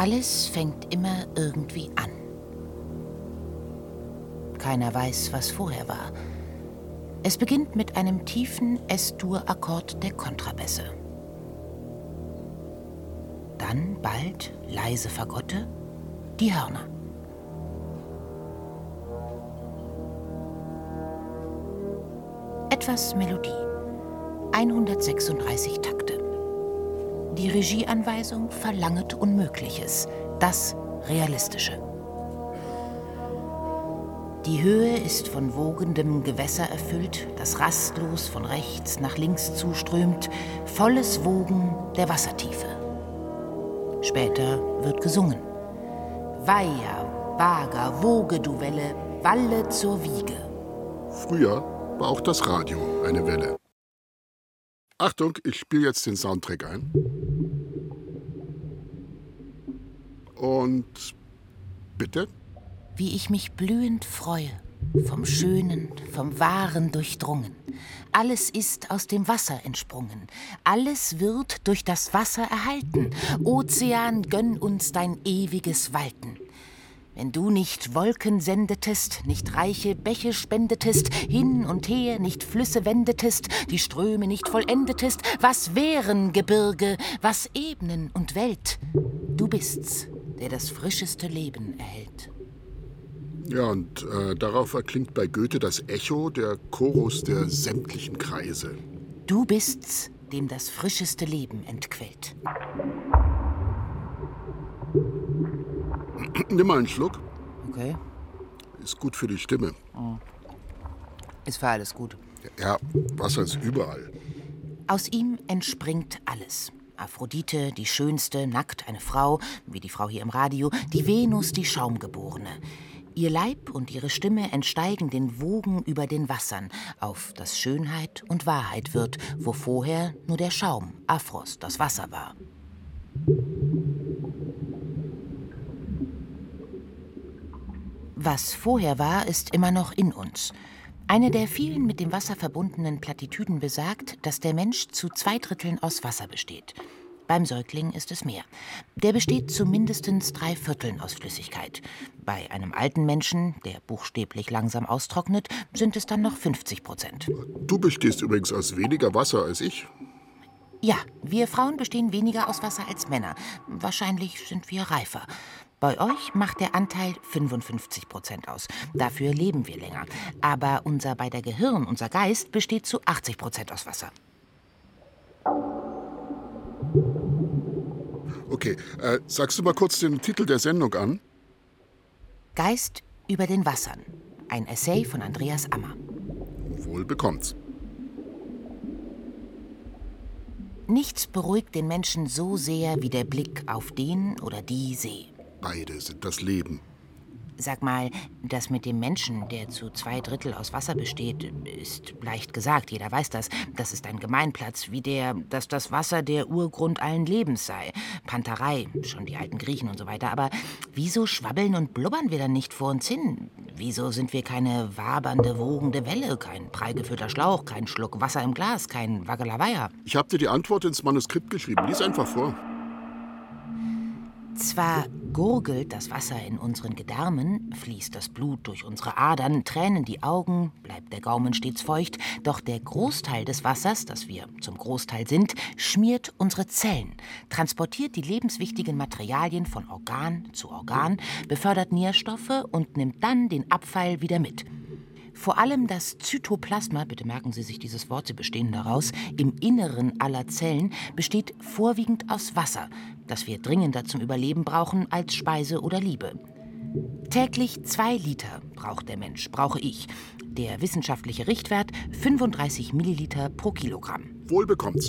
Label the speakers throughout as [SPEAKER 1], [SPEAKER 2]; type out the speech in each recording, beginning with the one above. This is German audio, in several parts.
[SPEAKER 1] Alles fängt immer irgendwie an. Keiner weiß, was vorher war. Es beginnt mit einem tiefen S-Dur-Akkord der Kontrabässe. Dann bald leise Fagotte, die Hörner. Etwas Melodie. 136 Takte. Die Regieanweisung verlanget Unmögliches, das Realistische. Die Höhe ist von wogendem Gewässer erfüllt, das rastlos von rechts nach links zuströmt, volles Wogen der Wassertiefe. Später wird gesungen. Weiher, Wager, woge du Welle, walle zur Wiege.
[SPEAKER 2] Früher war auch das Radio eine Welle. Achtung, ich spiele jetzt den Soundtrack ein. Und bitte?
[SPEAKER 1] Wie ich mich blühend freue, vom Schönen, vom Wahren durchdrungen. Alles ist aus dem Wasser entsprungen. Alles wird durch das Wasser erhalten. Ozean, gönn uns dein ewiges Walten. Wenn du nicht Wolken sendetest, nicht reiche Bäche spendetest, hin und her nicht Flüsse wendetest, die Ströme nicht vollendetest, was wären Gebirge, was Ebenen und Welt? Du bist's, der das frischeste Leben erhält.
[SPEAKER 2] Ja, und darauf erklingt bei Goethe das Echo, der Chorus der sämtlichen Kreise.
[SPEAKER 1] Du bist's, dem das frischeste Leben entquellt.
[SPEAKER 2] Nimm mal einen Schluck.
[SPEAKER 1] Okay.
[SPEAKER 2] Ist gut für die Stimme.
[SPEAKER 1] Ist für alles gut.
[SPEAKER 2] Ja, Wasser ist überall.
[SPEAKER 1] Aus ihm entspringt alles. Aphrodite, die schönste, nackt eine Frau, wie die Frau hier im Radio, die Venus, die Schaumgeborene. Ihr Leib und ihre Stimme entsteigen den Wogen über den Wassern, auf das Schönheit und Wahrheit wird, wo vorher nur der Schaum, Aphros, das Wasser war. Was vorher war, ist immer noch in uns. Eine der vielen mit dem Wasser verbundenen Plattitüden besagt, dass der Mensch zu 2/3 aus Wasser besteht. Beim Säugling ist es mehr. Der besteht zu mindestens 3/4 aus Flüssigkeit. Bei einem alten Menschen, der buchstäblich langsam austrocknet, sind es dann noch 50%.
[SPEAKER 2] Du bestehst übrigens aus weniger Wasser als ich.
[SPEAKER 1] Ja, wir Frauen bestehen weniger aus Wasser als Männer. Wahrscheinlich sind wir reifer. Bei euch macht der Anteil 55% aus. Dafür leben wir länger. Aber unser beider Gehirn, unser Geist, besteht zu 80% aus Wasser.
[SPEAKER 2] Okay, sagst du mal kurz den Titel der Sendung an?
[SPEAKER 1] Geist über den Wassern. Ein Essay von Andreas Ammer.
[SPEAKER 2] Wohl bekommt's.
[SPEAKER 1] Nichts beruhigt den Menschen so sehr wie der Blick auf den oder die See.
[SPEAKER 2] Beide sind das Leben.
[SPEAKER 1] Sag mal, das mit dem Menschen, der zu 2/3 aus Wasser besteht, ist leicht gesagt, jeder weiß das. Das ist ein Gemeinplatz, wie dass das Wasser der Urgrund allen Lebens sei. Panterei, schon die alten Griechen und so weiter. Aber wieso schwabbeln und blubbern wir dann nicht vor uns hin? Wieso sind wir keine wabernde, wogende Welle, kein prall gefüllter Schlauch, kein Schluck Wasser im Glas, kein Waggelaweier?
[SPEAKER 2] Ich habe dir die Antwort ins Manuskript geschrieben. Lies einfach vor.
[SPEAKER 1] Zwar gurgelt das Wasser in unseren Gedärmen, fließt das Blut durch unsere Adern, tränen die Augen, bleibt der Gaumen stets feucht, doch der Großteil des Wassers, das wir zum Großteil sind, schmiert unsere Zellen, transportiert die lebenswichtigen Materialien von Organ zu Organ, befördert Nährstoffe und nimmt dann den Abfall wieder mit. Vor allem das Zytoplasma, bitte merken Sie sich dieses Wort, Sie bestehen daraus, im Inneren aller Zellen besteht vorwiegend aus Wasser, das wir dringender zum Überleben brauchen als Speise oder Liebe. Täglich 2 Liter braucht der Mensch, brauche ich. Der wissenschaftliche Richtwert 35 Milliliter pro Kilogramm.
[SPEAKER 2] Wohl bekommt's.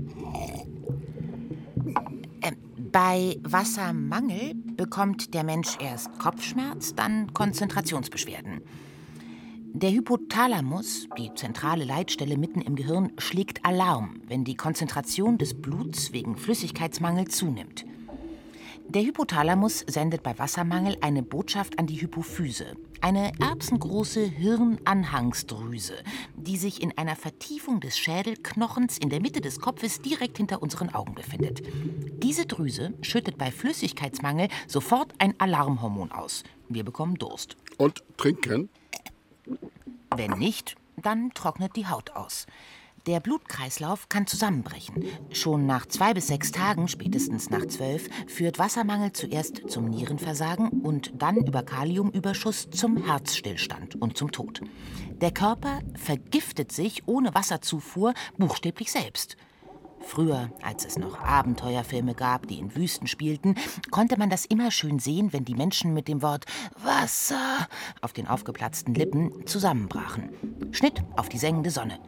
[SPEAKER 1] Bei Wassermangel bekommt der Mensch erst Kopfschmerz, dann Konzentrationsbeschwerden. Der Hypothalamus, die zentrale Leitstelle mitten im Gehirn, schlägt Alarm, wenn die Konzentration des Bluts wegen Flüssigkeitsmangel zunimmt. Der Hypothalamus sendet bei Wassermangel eine Botschaft an die Hypophyse, eine erbsengroße Hirnanhangsdrüse, die sich in einer Vertiefung des Schädelknochens in der Mitte des Kopfes direkt hinter unseren Augen befindet. Diese Drüse schüttet bei Flüssigkeitsmangel sofort ein Alarmhormon aus. Wir bekommen Durst.
[SPEAKER 2] Und trinken?
[SPEAKER 1] Wenn nicht, dann trocknet die Haut aus. Der Blutkreislauf kann zusammenbrechen. Schon nach 2 bis 6 Tagen, spätestens nach 12, führt Wassermangel zuerst zum Nierenversagen und dann über Kaliumüberschuss zum Herzstillstand und zum Tod. Der Körper vergiftet sich ohne Wasserzufuhr buchstäblich selbst. Früher, als es noch Abenteuerfilme gab, die in Wüsten spielten, konnte man das immer schön sehen, wenn die Menschen mit dem Wort Wasser auf den aufgeplatzten Lippen zusammenbrachen. Schnitt auf die sengende Sonne.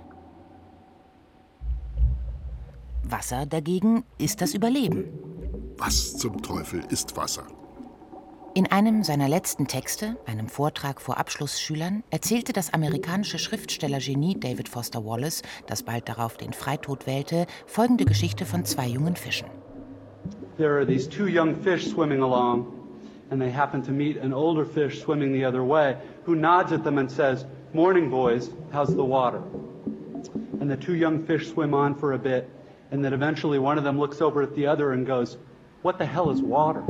[SPEAKER 1] Wasser dagegen ist das Überleben.
[SPEAKER 2] Was zum Teufel ist Wasser?
[SPEAKER 1] In einem seiner letzten Texte, einem Vortrag vor Abschlussschülern, erzählte das amerikanische Schriftstellergenie David Foster Wallace, das bald darauf den Freitod wählte, folgende Geschichte von 2 jungen Fischen.
[SPEAKER 3] There are these 2 young fish swimming along, and they happen to meet an older fish swimming the other way, who nods at them and says, "Morning, boys, how's the water?" And the 2 young fish swim on for a bit, and then eventually one of them looks over at the other and goes, "What the hell is water?"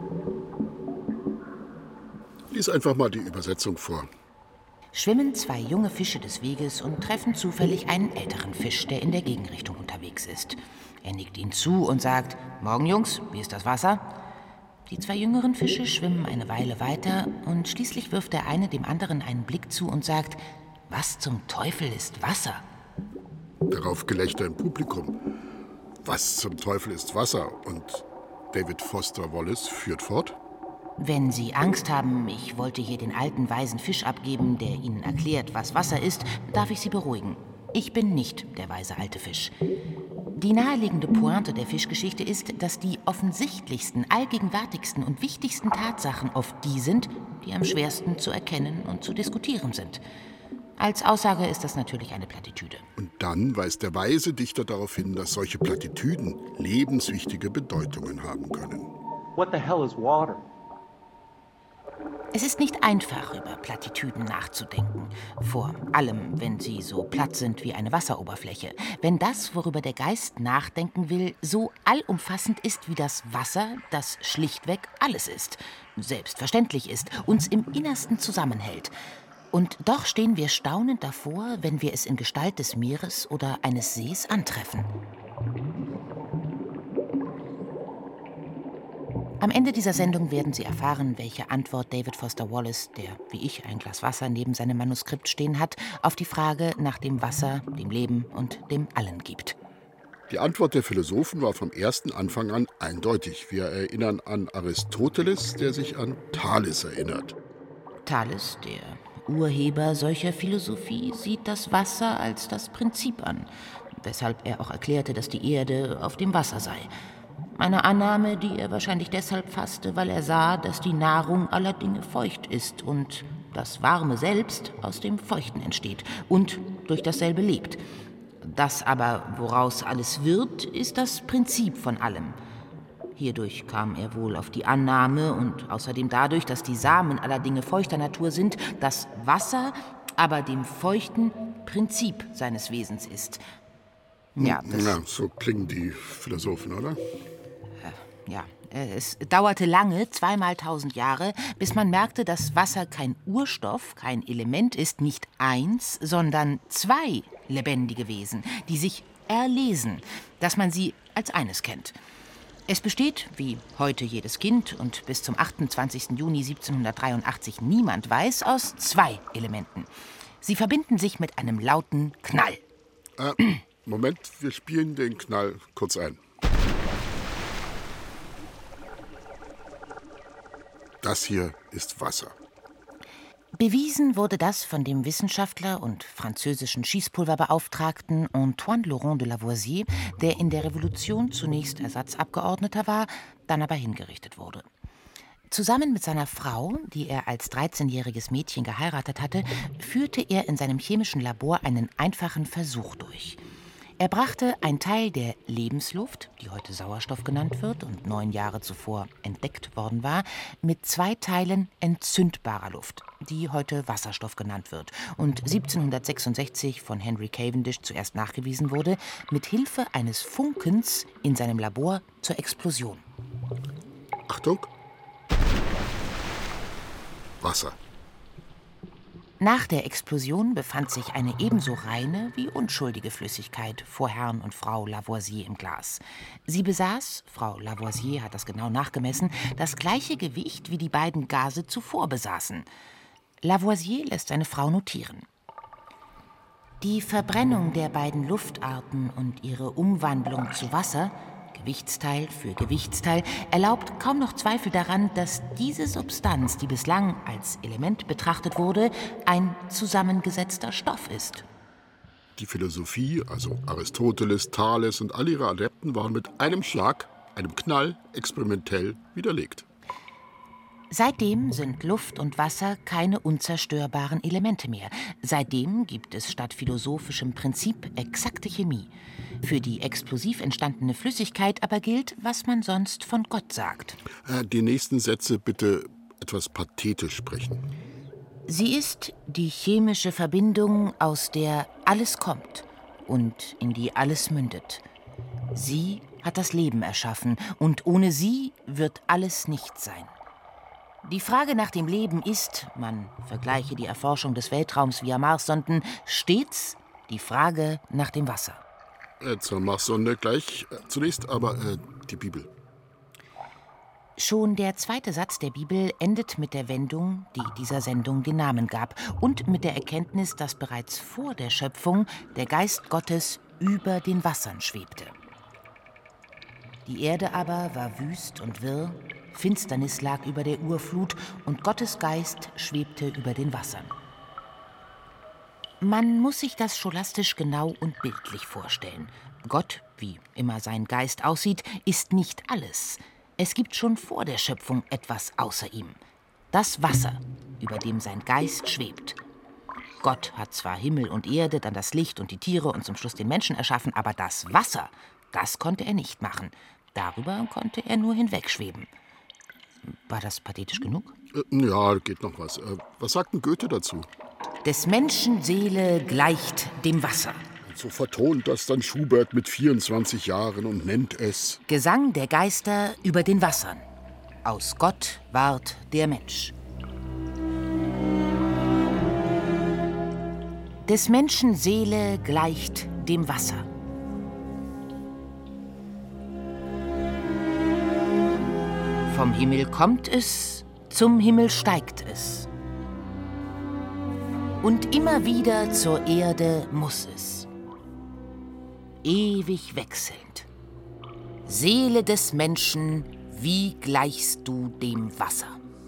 [SPEAKER 2] Lies einfach mal die Übersetzung vor.
[SPEAKER 1] Schwimmen 2 junge Fische des Weges und treffen zufällig einen älteren Fisch, der in der Gegenrichtung unterwegs ist. Er nickt ihnen zu und sagt, »Morgen, Jungs, wie ist das Wasser?« Die 2 jüngeren Fische schwimmen eine Weile weiter und schließlich wirft der eine dem anderen einen Blick zu und sagt, »Was zum Teufel ist Wasser?«
[SPEAKER 2] Darauf Gelächter im Publikum. Was zum Teufel ist Wasser? Und David Foster Wallace führt fort.
[SPEAKER 1] Wenn Sie Angst haben, ich wollte hier den alten weisen Fisch abgeben, der Ihnen erklärt, was Wasser ist, darf ich Sie beruhigen. Ich bin nicht der weise alte Fisch. Die naheliegende Pointe der Fischgeschichte ist, dass die offensichtlichsten, allgegenwärtigsten und wichtigsten Tatsachen oft die sind, die am schwersten zu erkennen und zu diskutieren sind. Als Aussage ist das natürlich eine Plattitüde.
[SPEAKER 2] Und dann weist der weise Dichter darauf hin, dass solche Plattitüden lebenswichtige Bedeutungen haben können.
[SPEAKER 3] What the hell is water?
[SPEAKER 1] Es ist nicht einfach, über Plattitüden nachzudenken. Vor allem, wenn sie so platt sind wie eine Wasseroberfläche. Wenn das, worüber der Geist nachdenken will, so allumfassend ist wie das Wasser, das schlichtweg alles ist, selbstverständlich ist, uns im Innersten zusammenhält. Und doch stehen wir staunend davor, wenn wir es in Gestalt des Meeres oder eines Sees antreffen. Am Ende dieser Sendung werden Sie erfahren, welche Antwort David Foster Wallace, der wie ich ein Glas Wasser neben seinem Manuskript stehen hat, auf die Frage nach dem Wasser, dem Leben und dem Allen gibt.
[SPEAKER 2] Die Antwort der Philosophen war vom ersten Anfang an eindeutig. Wir erinnern an Aristoteles, der sich an Thales erinnert.
[SPEAKER 1] Thales, der Urheber solcher Philosophie, sieht das Wasser als das Prinzip an, weshalb er auch erklärte, dass die Erde auf dem Wasser sei. Eine Annahme, die er wahrscheinlich deshalb fasste, weil er sah, dass die Nahrung aller Dinge feucht ist und das Warme selbst aus dem Feuchten entsteht und durch dasselbe lebt. Das aber, woraus alles wird, ist das Prinzip von allem. Hierdurch kam er wohl auf die Annahme und außerdem dadurch, dass die Samen aller Dinge feuchter Natur sind, dass Wasser aber dem feuchten Prinzip seines Wesens ist.
[SPEAKER 2] Ja, so klingen die Philosophen, oder?
[SPEAKER 1] Ja, es dauerte lange, 2-mal 1000 Jahre, bis man merkte, dass Wasser kein Urstoff, kein Element ist, nicht eins, sondern 2 lebendige Wesen, die sich erlesen, dass man sie als eines kennt. Es besteht, wie heute jedes Kind und bis zum 28. Juni 1783 niemand weiß, aus 2 Elementen. Sie verbinden sich mit einem lauten Knall.
[SPEAKER 2] Moment, wir spielen den Knall kurz ein. Das hier ist Wasser.
[SPEAKER 1] Bewiesen wurde das von dem Wissenschaftler und französischen Schießpulverbeauftragten Antoine Laurent de Lavoisier, der in der Revolution zunächst Ersatzabgeordneter war, dann aber hingerichtet wurde. Zusammen mit seiner Frau, die er als 13-jähriges Mädchen geheiratet hatte, führte er in seinem chemischen Labor einen einfachen Versuch durch. Er brachte einen Teil der Lebensluft, die heute Sauerstoff genannt wird und 9 Jahre zuvor entdeckt worden war, mit 2 Teilen entzündbarer Luft, die heute Wasserstoff genannt wird und 1766 von Henry Cavendish zuerst nachgewiesen wurde, mit Hilfe eines Funkens in seinem Labor zur Explosion.
[SPEAKER 2] Achtung. Wasser.
[SPEAKER 1] Nach der Explosion befand sich eine ebenso reine wie unschuldige Flüssigkeit vor Herrn und Frau Lavoisier im Glas. Sie besaß, Frau Lavoisier hat das genau nachgemessen, das gleiche Gewicht, wie die beiden Gase zuvor besaßen. Lavoisier lässt seine Frau notieren. Die Verbrennung der beiden Luftarten und ihre Umwandlung zu Wasser, Gewichtsteil für Gewichtsteil, erlaubt kaum noch Zweifel daran, dass diese Substanz, die bislang als Element betrachtet wurde, ein zusammengesetzter Stoff ist.
[SPEAKER 2] Die Philosophie, also Aristoteles, Thales und all ihre Adepten, waren mit einem Schlag, einem Knall, experimentell widerlegt.
[SPEAKER 1] Seitdem sind Luft und Wasser keine unzerstörbaren Elemente mehr. Seitdem gibt es statt philosophischem Prinzip exakte Chemie. Für die explosiv entstandene Flüssigkeit aber gilt, was man sonst von Gott sagt.
[SPEAKER 2] Die nächsten Sätze bitte etwas pathetisch sprechen.
[SPEAKER 1] Sie ist die chemische Verbindung, aus der alles kommt und in die alles mündet. Sie hat das Leben erschaffen und ohne sie wird alles nichts sein. Die Frage nach dem Leben ist, man vergleiche die Erforschung des Weltraums via Marssonden, stets die Frage nach dem Wasser.
[SPEAKER 2] Zur Marssonde gleich. Zunächst aber die Bibel.
[SPEAKER 1] Schon der 2. Satz der Bibel endet mit der Wendung, die dieser Sendung den Namen gab, und mit der Erkenntnis, dass bereits vor der Schöpfung der Geist Gottes über den Wassern schwebte. Die Erde aber war wüst und wirr, Finsternis lag über der Urflut und Gottes Geist schwebte über den Wassern. Man muss sich das scholastisch genau und bildlich vorstellen. Gott, wie immer sein Geist aussieht, ist nicht alles. Es gibt schon vor der Schöpfung etwas außer ihm. Das Wasser, über dem sein Geist schwebt. Gott hat zwar Himmel und Erde, dann das Licht und die Tiere und zum Schluss den Menschen erschaffen, aber das Wasser, das konnte er nicht machen. Darüber konnte er nur hinwegschweben. War das pathetisch genug?
[SPEAKER 2] Ja, geht noch was. Was sagt denn Goethe dazu?
[SPEAKER 1] Des Menschen Seele gleicht dem Wasser.
[SPEAKER 2] So vertont das dann Schubert mit 24 Jahren und nennt es
[SPEAKER 1] Gesang der Geister über den Wassern. Aus Gott ward der Mensch. Des Menschen Seele gleicht dem Wasser. Vom Himmel kommt es, zum Himmel steigt es. Und immer wieder zur Erde muss es. Ewig wechselnd. Seele des Menschen, wie gleichst du dem Wasser?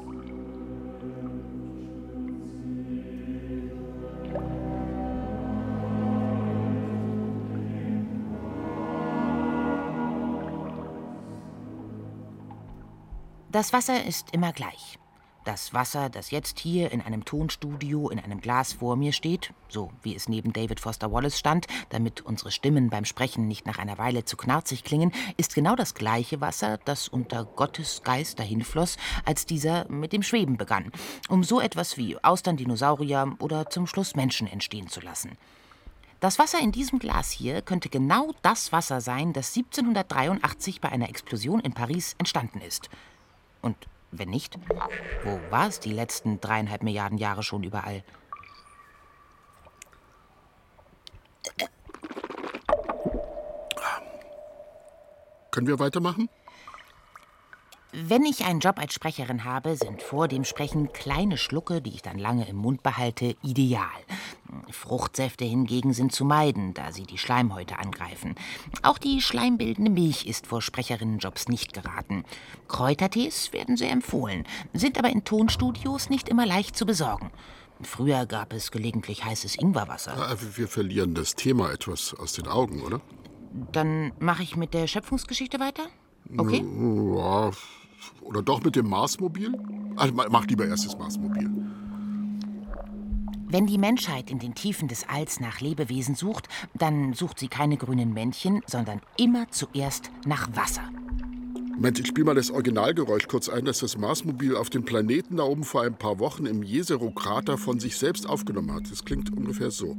[SPEAKER 1] Das Wasser ist immer gleich. Das Wasser, das jetzt hier in einem Tonstudio in einem Glas vor mir steht, so wie es neben David Foster Wallace stand, damit unsere Stimmen beim Sprechen nicht nach einer Weile zu knarzig klingen, ist genau das gleiche Wasser, das unter Gottes Geist dahinfloss, als dieser mit dem Schweben begann, um so etwas wie Austern, Dinosaurier oder zum Schluss Menschen entstehen zu lassen. Das Wasser in diesem Glas hier könnte genau das Wasser sein, das 1783 bei einer Explosion in Paris entstanden ist. Und wenn nicht, wo war es die letzten 3,5 Milliarden Jahre schon überall?
[SPEAKER 2] Können wir weitermachen?
[SPEAKER 1] Wenn ich einen Job als Sprecherin habe, sind vor dem Sprechen kleine Schlucke, die ich dann lange im Mund behalte, ideal. Fruchtsäfte hingegen sind zu meiden, da sie die Schleimhäute angreifen. Auch die schleimbildende Milch ist vor Sprecherinnenjobs nicht geraten. Kräutertees werden sehr empfohlen, sind aber in Tonstudios nicht immer leicht zu besorgen. Früher gab es gelegentlich heißes Ingwerwasser.
[SPEAKER 2] Ja, wir verlieren das Thema etwas aus den Augen, oder?
[SPEAKER 1] Dann mache ich mit der Schöpfungsgeschichte weiter? Okay?
[SPEAKER 2] Ja, oder doch mit dem Marsmobil? Also, mach lieber erst das Marsmobil.
[SPEAKER 1] Wenn die Menschheit in den Tiefen des Alls nach Lebewesen sucht, dann sucht sie keine grünen Männchen, sondern immer zuerst nach Wasser.
[SPEAKER 2] Moment, ich spiele mal das Originalgeräusch kurz ein, das das Marsmobil auf dem Planeten da oben vor ein paar Wochen im Jezero-Krater von sich selbst aufgenommen hat. Das klingt ungefähr so.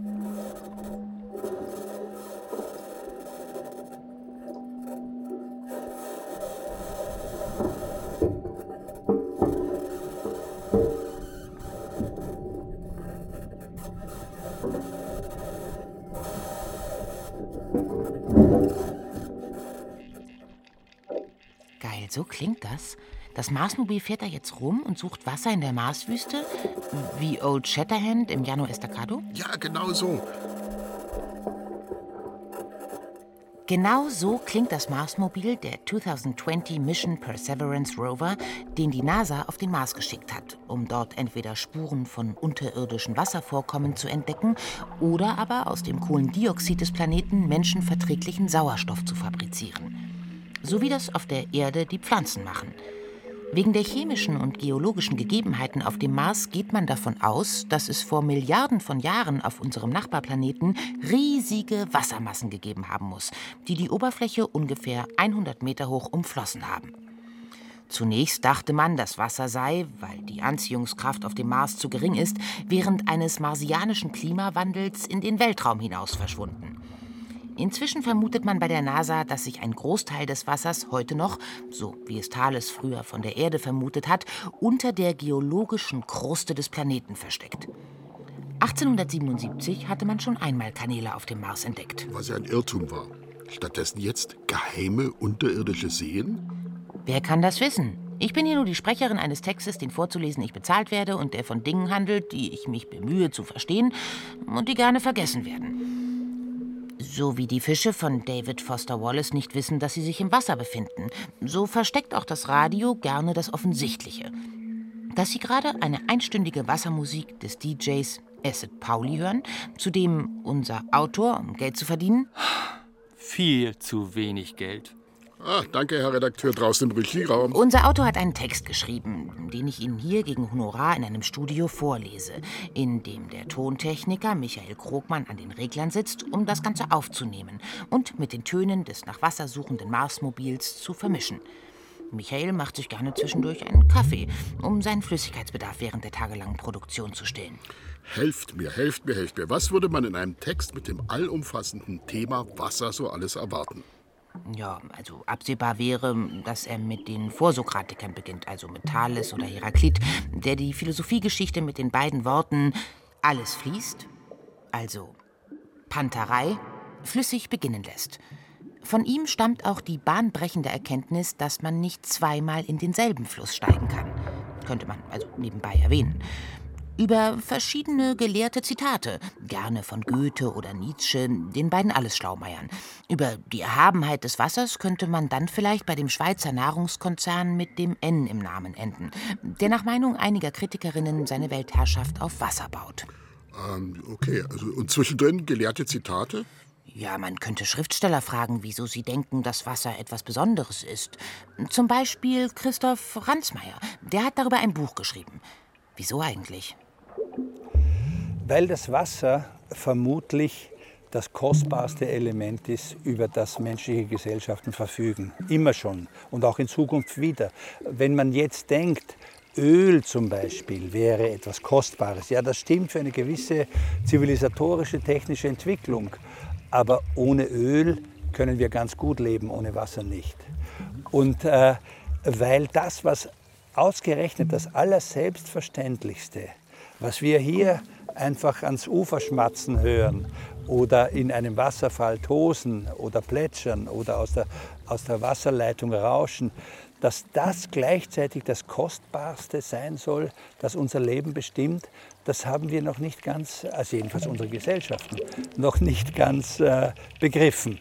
[SPEAKER 1] Geil, so klingt das. Das Marsmobil fährt da jetzt rum und sucht Wasser in der Marswüste? Wie Old Shatterhand im Llano Estacado?
[SPEAKER 2] Ja, genau so.
[SPEAKER 1] Genau so klingt das Marsmobil der 2020 Mission Perseverance Rover, den die NASA auf den Mars geschickt hat, um dort entweder Spuren von unterirdischen Wasservorkommen zu entdecken oder aber aus dem Kohlendioxid des Planeten menschenverträglichen Sauerstoff zu fabrizieren. So wie das auf der Erde die Pflanzen machen. Wegen der chemischen und geologischen Gegebenheiten auf dem Mars geht man davon aus, dass es vor Milliarden von Jahren auf unserem Nachbarplaneten riesige Wassermassen gegeben haben muss, die die Oberfläche ungefähr 100 Meter hoch umflossen haben. Zunächst dachte man, das Wasser sei, weil die Anziehungskraft auf dem Mars zu gering ist, während eines marsianischen Klimawandels in den Weltraum hinaus verschwunden. Inzwischen vermutet man bei der NASA, dass sich ein Großteil des Wassers heute noch, so wie es Thales früher von der Erde vermutet hat, unter der geologischen Kruste des Planeten versteckt. 1877 hatte man schon einmal Kanäle auf dem Mars entdeckt.
[SPEAKER 2] Was ja ein Irrtum war. Stattdessen jetzt geheime unterirdische Seen?
[SPEAKER 1] Wer kann das wissen? Ich bin hier nur die Sprecherin eines Textes, den vorzulesen ich bezahlt werde und der von Dingen handelt, die ich mich bemühe zu verstehen und die gerne vergessen werden. So wie die Fische von David Foster Wallace nicht wissen, dass sie sich im Wasser befinden, so versteckt auch das Radio gerne das Offensichtliche. Dass Sie gerade eine einstündige Wassermusik des DJs Acid Pauli hören, zu dem unser Autor, um Geld zu verdienen?
[SPEAKER 4] Viel zu wenig Geld.
[SPEAKER 2] Danke, Herr Redakteur, draußen im Regieraum.
[SPEAKER 1] Unser Autor hat einen Text geschrieben, den ich Ihnen hier gegen Honorar in einem Studio vorlese, in dem der Tontechniker Michael Krogmann an den Reglern sitzt, um das Ganze aufzunehmen und mit den Tönen des nach Wasser suchenden Marsmobils zu vermischen. Michael macht sich gerne zwischendurch einen Kaffee, um seinen Flüssigkeitsbedarf während der tagelangen Produktion zu stillen.
[SPEAKER 2] Helft mir. Was würde man in einem Text mit dem allumfassenden Thema Wasser so alles erwarten?
[SPEAKER 1] Ja, also absehbar wäre, dass er mit den Vorsokratikern beginnt, also mit Thales oder Heraklit, der die Philosophiegeschichte mit den beiden Worten alles fließt, also Panterei, flüssig beginnen lässt. Von ihm stammt auch die bahnbrechende Erkenntnis, dass man nicht zweimal in denselben Fluss steigen kann. Könnte man also nebenbei erwähnen. Über verschiedene gelehrte Zitate, gerne von Goethe oder Nietzsche, den beiden Allesschlaumeiern. Über die Erhabenheit des Wassers könnte man dann vielleicht bei dem Schweizer Nahrungskonzern mit dem N im Namen enden, der nach Meinung einiger Kritikerinnen seine Weltherrschaft auf Wasser baut.
[SPEAKER 2] Okay, also und zwischendrin gelehrte Zitate?
[SPEAKER 1] Ja, man könnte Schriftsteller fragen, wieso sie denken, dass Wasser etwas Besonderes ist. Zum Beispiel Christoph Ransmayr, der hat darüber ein Buch geschrieben. Wieso eigentlich?
[SPEAKER 5] Weil das Wasser vermutlich das kostbarste Element ist, über das menschliche Gesellschaften verfügen. Immer schon und auch in Zukunft wieder. Wenn man jetzt denkt, Öl zum Beispiel wäre etwas Kostbares, ja, das stimmt für eine gewisse zivilisatorische, technische Entwicklung. Aber ohne Öl können wir ganz gut leben, ohne Wasser nicht. Und weil das, was ausgerechnet das Allerselbstverständlichste, was wir hier einfach ans Ufer schmatzen hören oder in einem Wasserfall tosen oder plätschern oder aus der Wasserleitung rauschen, dass das gleichzeitig das Kostbarste sein soll, das unser Leben bestimmt, das haben wir noch nicht ganz, also jedenfalls unsere Gesellschaften, noch nicht ganz begriffen.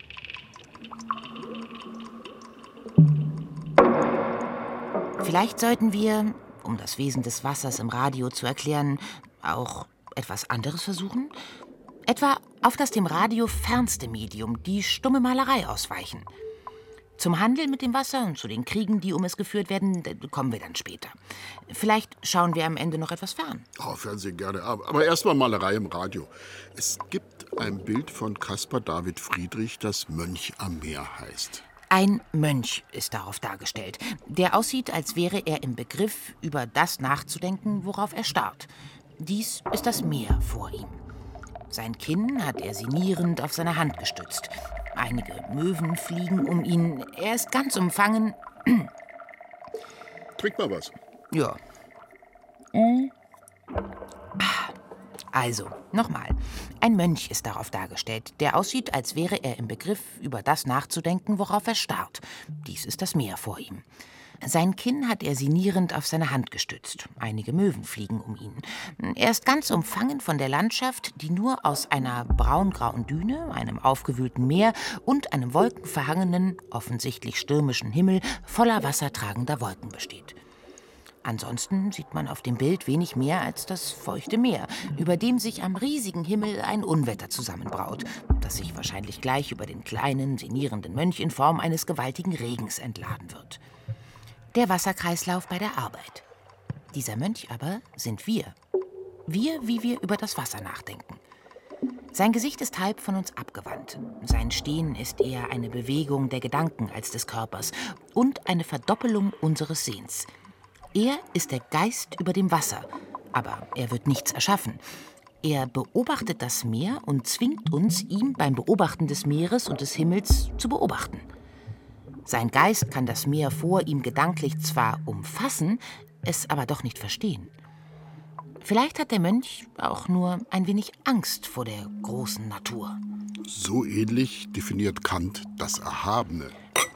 [SPEAKER 1] Vielleicht sollten wir, um das Wesen des Wassers im Radio zu erklären, auch etwas anderes versuchen? Etwa auf das dem Radio fernste Medium, die stumme Malerei, ausweichen. Zum Handel mit dem Wasser und zu den Kriegen, die um es geführt werden, kommen wir dann später. Vielleicht schauen wir am Ende noch etwas fern.
[SPEAKER 2] Oh, Fernsehen gerne, aber erstmal Malerei im Radio. Es gibt ein Bild von Caspar David Friedrich, das Mönch am Meer heißt.
[SPEAKER 1] Ein Mönch ist darauf dargestellt, der aussieht, als wäre er im Begriff, über das nachzudenken, worauf er starrt. Dies ist das Meer vor ihm. Sein Kinn hat er sinnierend auf seine Hand gestützt. Einige Möwen fliegen um ihn. Er ist ganz umfangen.
[SPEAKER 2] Trink mal was.
[SPEAKER 1] Ja. Also, nochmal. Ein Mönch ist darauf dargestellt, der aussieht, als wäre er im Begriff, über das nachzudenken, worauf er starrt. Dies ist das Meer vor ihm. Sein Kinn hat er sinnierend auf seine Hand gestützt. Einige Möwen fliegen um ihn. Er ist ganz umfangen von der Landschaft, die nur aus einer braungrauen Düne, einem aufgewühlten Meer und einem wolkenverhangenen, offensichtlich stürmischen Himmel voller wassertragender Wolken besteht. Ansonsten sieht man auf dem Bild wenig mehr als das feuchte Meer, über dem sich am riesigen Himmel ein Unwetter zusammenbraut, das sich wahrscheinlich gleich über den kleinen, sinnierenden Mönch in Form eines gewaltigen Regens entladen wird. Der Wasserkreislauf bei der Arbeit. Dieser Mönch aber sind wir. Wir, wie wir über das Wasser nachdenken. Sein Gesicht ist halb von uns abgewandt. Sein Stehen ist eher eine Bewegung der Gedanken als des Körpers und eine Verdoppelung unseres Sehens. Er ist der Geist über dem Wasser, aber er wird nichts erschaffen. Er beobachtet das Meer und zwingt uns, ihm beim Beobachten des Meeres und des Himmels zu beobachten. Sein Geist kann das Meer vor ihm gedanklich zwar umfassen, es aber doch nicht verstehen. Vielleicht hat der Mönch auch nur ein wenig Angst vor der großen Natur.
[SPEAKER 2] So ähnlich definiert Kant das Erhabene.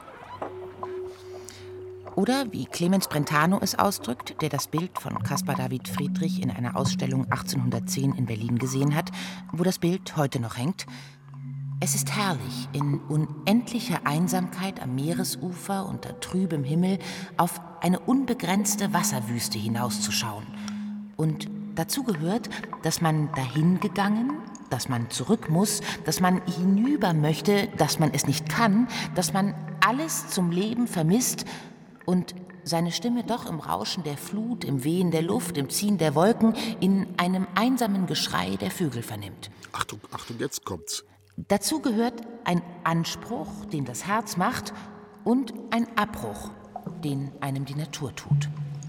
[SPEAKER 1] Oder wie Clemens Brentano es ausdrückt, der das Bild von Caspar David Friedrich in einer Ausstellung 1810 in Berlin gesehen hat, wo das Bild heute noch hängt: Es ist herrlich, in unendlicher Einsamkeit am Meeresufer unter trübem Himmel auf eine unbegrenzte Wasserwüste hinauszuschauen. Und dazu gehört, dass man dahin gegangen, dass man zurück muss, dass man hinüber möchte, dass man es nicht kann, dass man alles zum Leben vermisst und seine Stimme doch im Rauschen der Flut, im Wehen der Luft, im Ziehen der Wolken, in einem einsamen Geschrei der Vögel vernimmt.
[SPEAKER 2] Achtung, Achtung, jetzt kommt's.
[SPEAKER 1] Dazu gehört ein Anspruch, den das Herz macht, und ein Abbruch, den einem die Natur tut.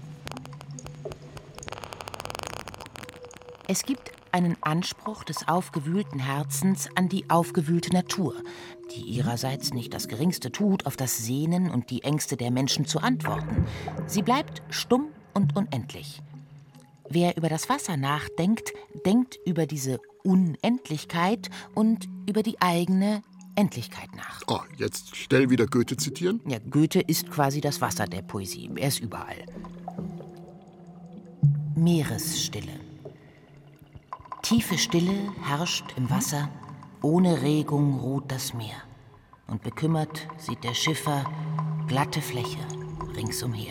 [SPEAKER 1] Es gibt einen Anspruch des aufgewühlten Herzens an die aufgewühlte Natur, die ihrerseits nicht das Geringste tut, auf das Sehnen und die Ängste der Menschen zu antworten. Sie bleibt stumm und unendlich. Wer über das Wasser nachdenkt, denkt über diese Unendlichkeit und über die eigene Endlichkeit nach.
[SPEAKER 2] Oh, jetzt schnell wieder Goethe zitieren.
[SPEAKER 1] Ja, Goethe ist quasi das Wasser der Poesie. Er ist überall. Meeresstille. Tiefe Stille herrscht im Wasser, ohne Regung ruht das Meer. Und bekümmert sieht der Schiffer glatte Fläche ringsumher.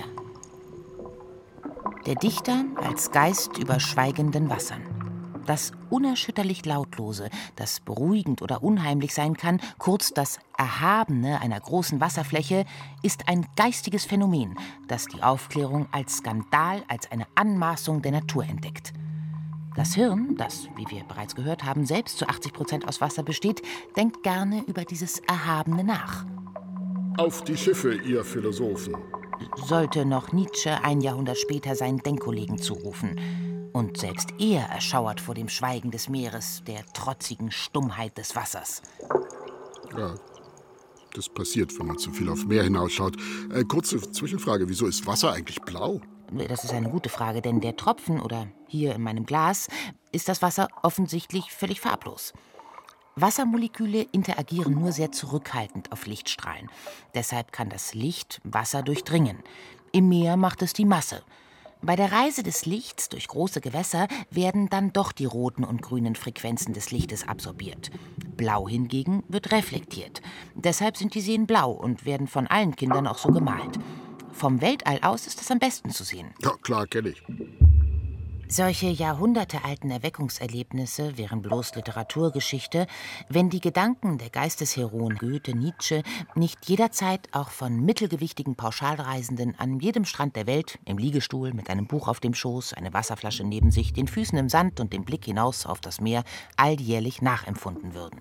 [SPEAKER 1] Der Dichter als Geist über schweigenden Wassern. Das unerschütterlich Lautlose, das beruhigend oder unheimlich sein kann, kurz das Erhabene einer großen Wasserfläche, ist ein geistiges Phänomen, das die Aufklärung als Skandal, als eine Anmaßung der Natur entdeckt. Das Hirn, das, wie wir bereits gehört haben, selbst zu 80% aus Wasser besteht, denkt gerne über dieses Erhabene nach.
[SPEAKER 2] Auf die Schiffe, ihr Philosophen.
[SPEAKER 1] Sollte noch Nietzsche ein Jahrhundert später seinen Denkkollegen zurufen. Und selbst er erschauert vor dem Schweigen des Meeres, der trotzigen Stummheit des Wassers.
[SPEAKER 2] Ja, das passiert, wenn man zu viel aufs Meer hinausschaut. Kurze Zwischenfrage, wieso ist Wasser eigentlich blau?
[SPEAKER 1] Das ist eine gute Frage, denn der Tropfen, oder hier in meinem Glas, ist das Wasser offensichtlich völlig farblos. Wassermoleküle interagieren nur sehr zurückhaltend auf Lichtstrahlen. Deshalb kann das Licht Wasser durchdringen. Im Meer macht es die Masse. Bei der Reise des Lichts durch große Gewässer werden dann doch die roten und grünen Frequenzen des Lichtes absorbiert. Blau hingegen wird reflektiert. Deshalb sind die Seen blau und werden von allen Kindern auch so gemalt. Vom Weltall aus ist es am besten zu sehen.
[SPEAKER 2] Ja, klar, kenne ich.
[SPEAKER 1] Solche jahrhundertealten Erweckungserlebnisse wären bloß Literaturgeschichte, wenn die Gedanken der Geistesheroen Goethe, Nietzsche nicht jederzeit auch von mittelgewichtigen Pauschalreisenden an jedem Strand der Welt, im Liegestuhl, mit einem Buch auf dem Schoß, eine Wasserflasche neben sich, den Füßen im Sand und dem Blick hinaus auf das Meer alljährlich nachempfunden würden.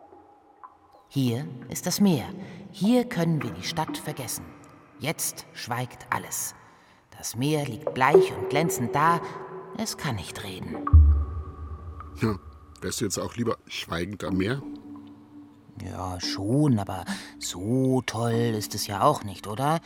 [SPEAKER 1] Hier ist das Meer. Hier können wir die Stadt vergessen. Jetzt schweigt alles. Das Meer liegt bleich und glänzend da. Es kann nicht reden.
[SPEAKER 2] Ja, wärst du jetzt auch lieber schweigend am Meer?
[SPEAKER 1] Ja, schon, aber so toll ist es ja auch nicht, oder?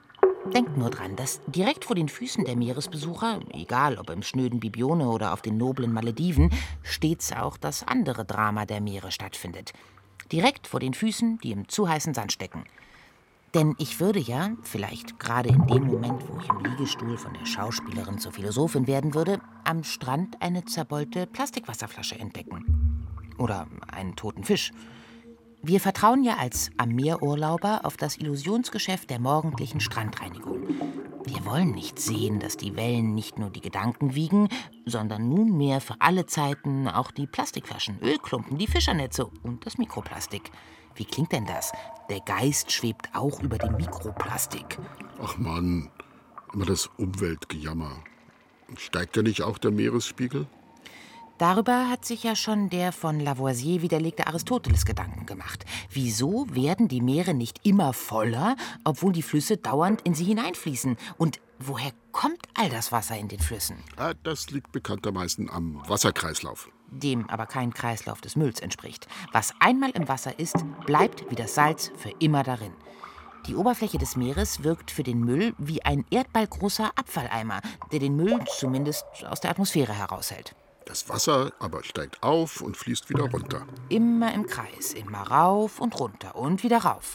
[SPEAKER 1] Denkt nur dran, dass direkt vor den Füßen der Meeresbesucher, egal ob im schnöden Bibione oder auf den noblen Malediven, stets auch das andere Drama der Meere stattfindet. Direkt vor den Füßen, die im zu heißen Sand stecken. Denn ich würde ja, vielleicht gerade in dem Moment, wo ich im Liegestuhl von der Schauspielerin zur Philosophin werden würde, am Strand eine zerbeulte Plastikwasserflasche entdecken. Oder einen toten Fisch. Wir vertrauen ja als Am-Meer-Urlauber auf das Illusionsgeschäft der morgendlichen Strandreinigung. Wir wollen nicht sehen, dass die Wellen nicht nur die Gedanken wiegen, sondern nunmehr für alle Zeiten auch die Plastikflaschen, Ölklumpen, die Fischernetze und das Mikroplastik. Wie klingt denn das? Der Geist schwebt auch über dem Mikroplastik.
[SPEAKER 2] Ach Mann, immer das Umweltgejammer. Steigt ja nicht auch der Meeresspiegel?
[SPEAKER 1] Darüber hat sich ja schon der von Lavoisier widerlegte Aristoteles Gedanken gemacht. Wieso werden die Meere nicht immer voller, obwohl die Flüsse dauernd in sie hineinfließen? Und woher kommt all das Wasser in den Flüssen?
[SPEAKER 2] Das liegt bekanntermaßen am Wasserkreislauf.
[SPEAKER 1] Dem aber kein Kreislauf des Mülls entspricht. Was einmal im Wasser ist, bleibt wie das Salz für immer darin. Die Oberfläche des Meeres wirkt für den Müll wie ein erdballgroßer Abfalleimer, der den Müll zumindest aus der Atmosphäre heraushält.
[SPEAKER 2] Das Wasser aber steigt auf und fließt wieder runter.
[SPEAKER 1] Immer im Kreis, immer rauf und runter und wieder rauf.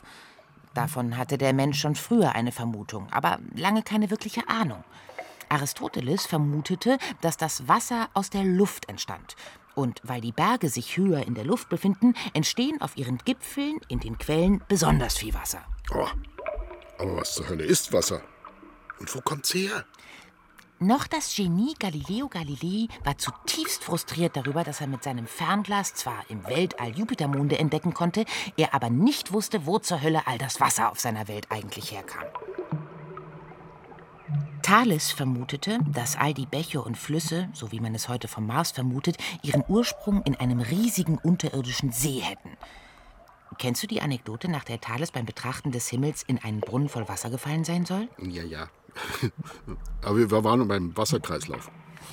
[SPEAKER 1] Davon hatte der Mensch schon früher eine Vermutung, aber lange keine wirkliche Ahnung. Aristoteles vermutete, dass das Wasser aus der Luft entstand. Und weil die Berge sich höher in der Luft befinden, entstehen auf ihren Gipfeln in den Quellen besonders viel Wasser.
[SPEAKER 2] Oh, aber was zur Hölle ist Wasser? Und wo kommt's her?
[SPEAKER 1] Noch das Genie Galileo Galilei war zutiefst frustriert darüber, dass er mit seinem Fernglas zwar im Weltall Jupitermonde entdecken konnte, er aber nicht wusste, wo zur Hölle all das Wasser auf seiner Welt eigentlich herkam. Thales vermutete, dass all die Bäche und Flüsse, so wie man es heute vom Mars vermutet, ihren Ursprung in einem riesigen unterirdischen See hätten. Kennst du die Anekdote, nach der Thales beim Betrachten des Himmels in einen Brunnen voll Wasser gefallen sein soll?
[SPEAKER 2] Ja. Aber wir waren beim Wasserkreislauf.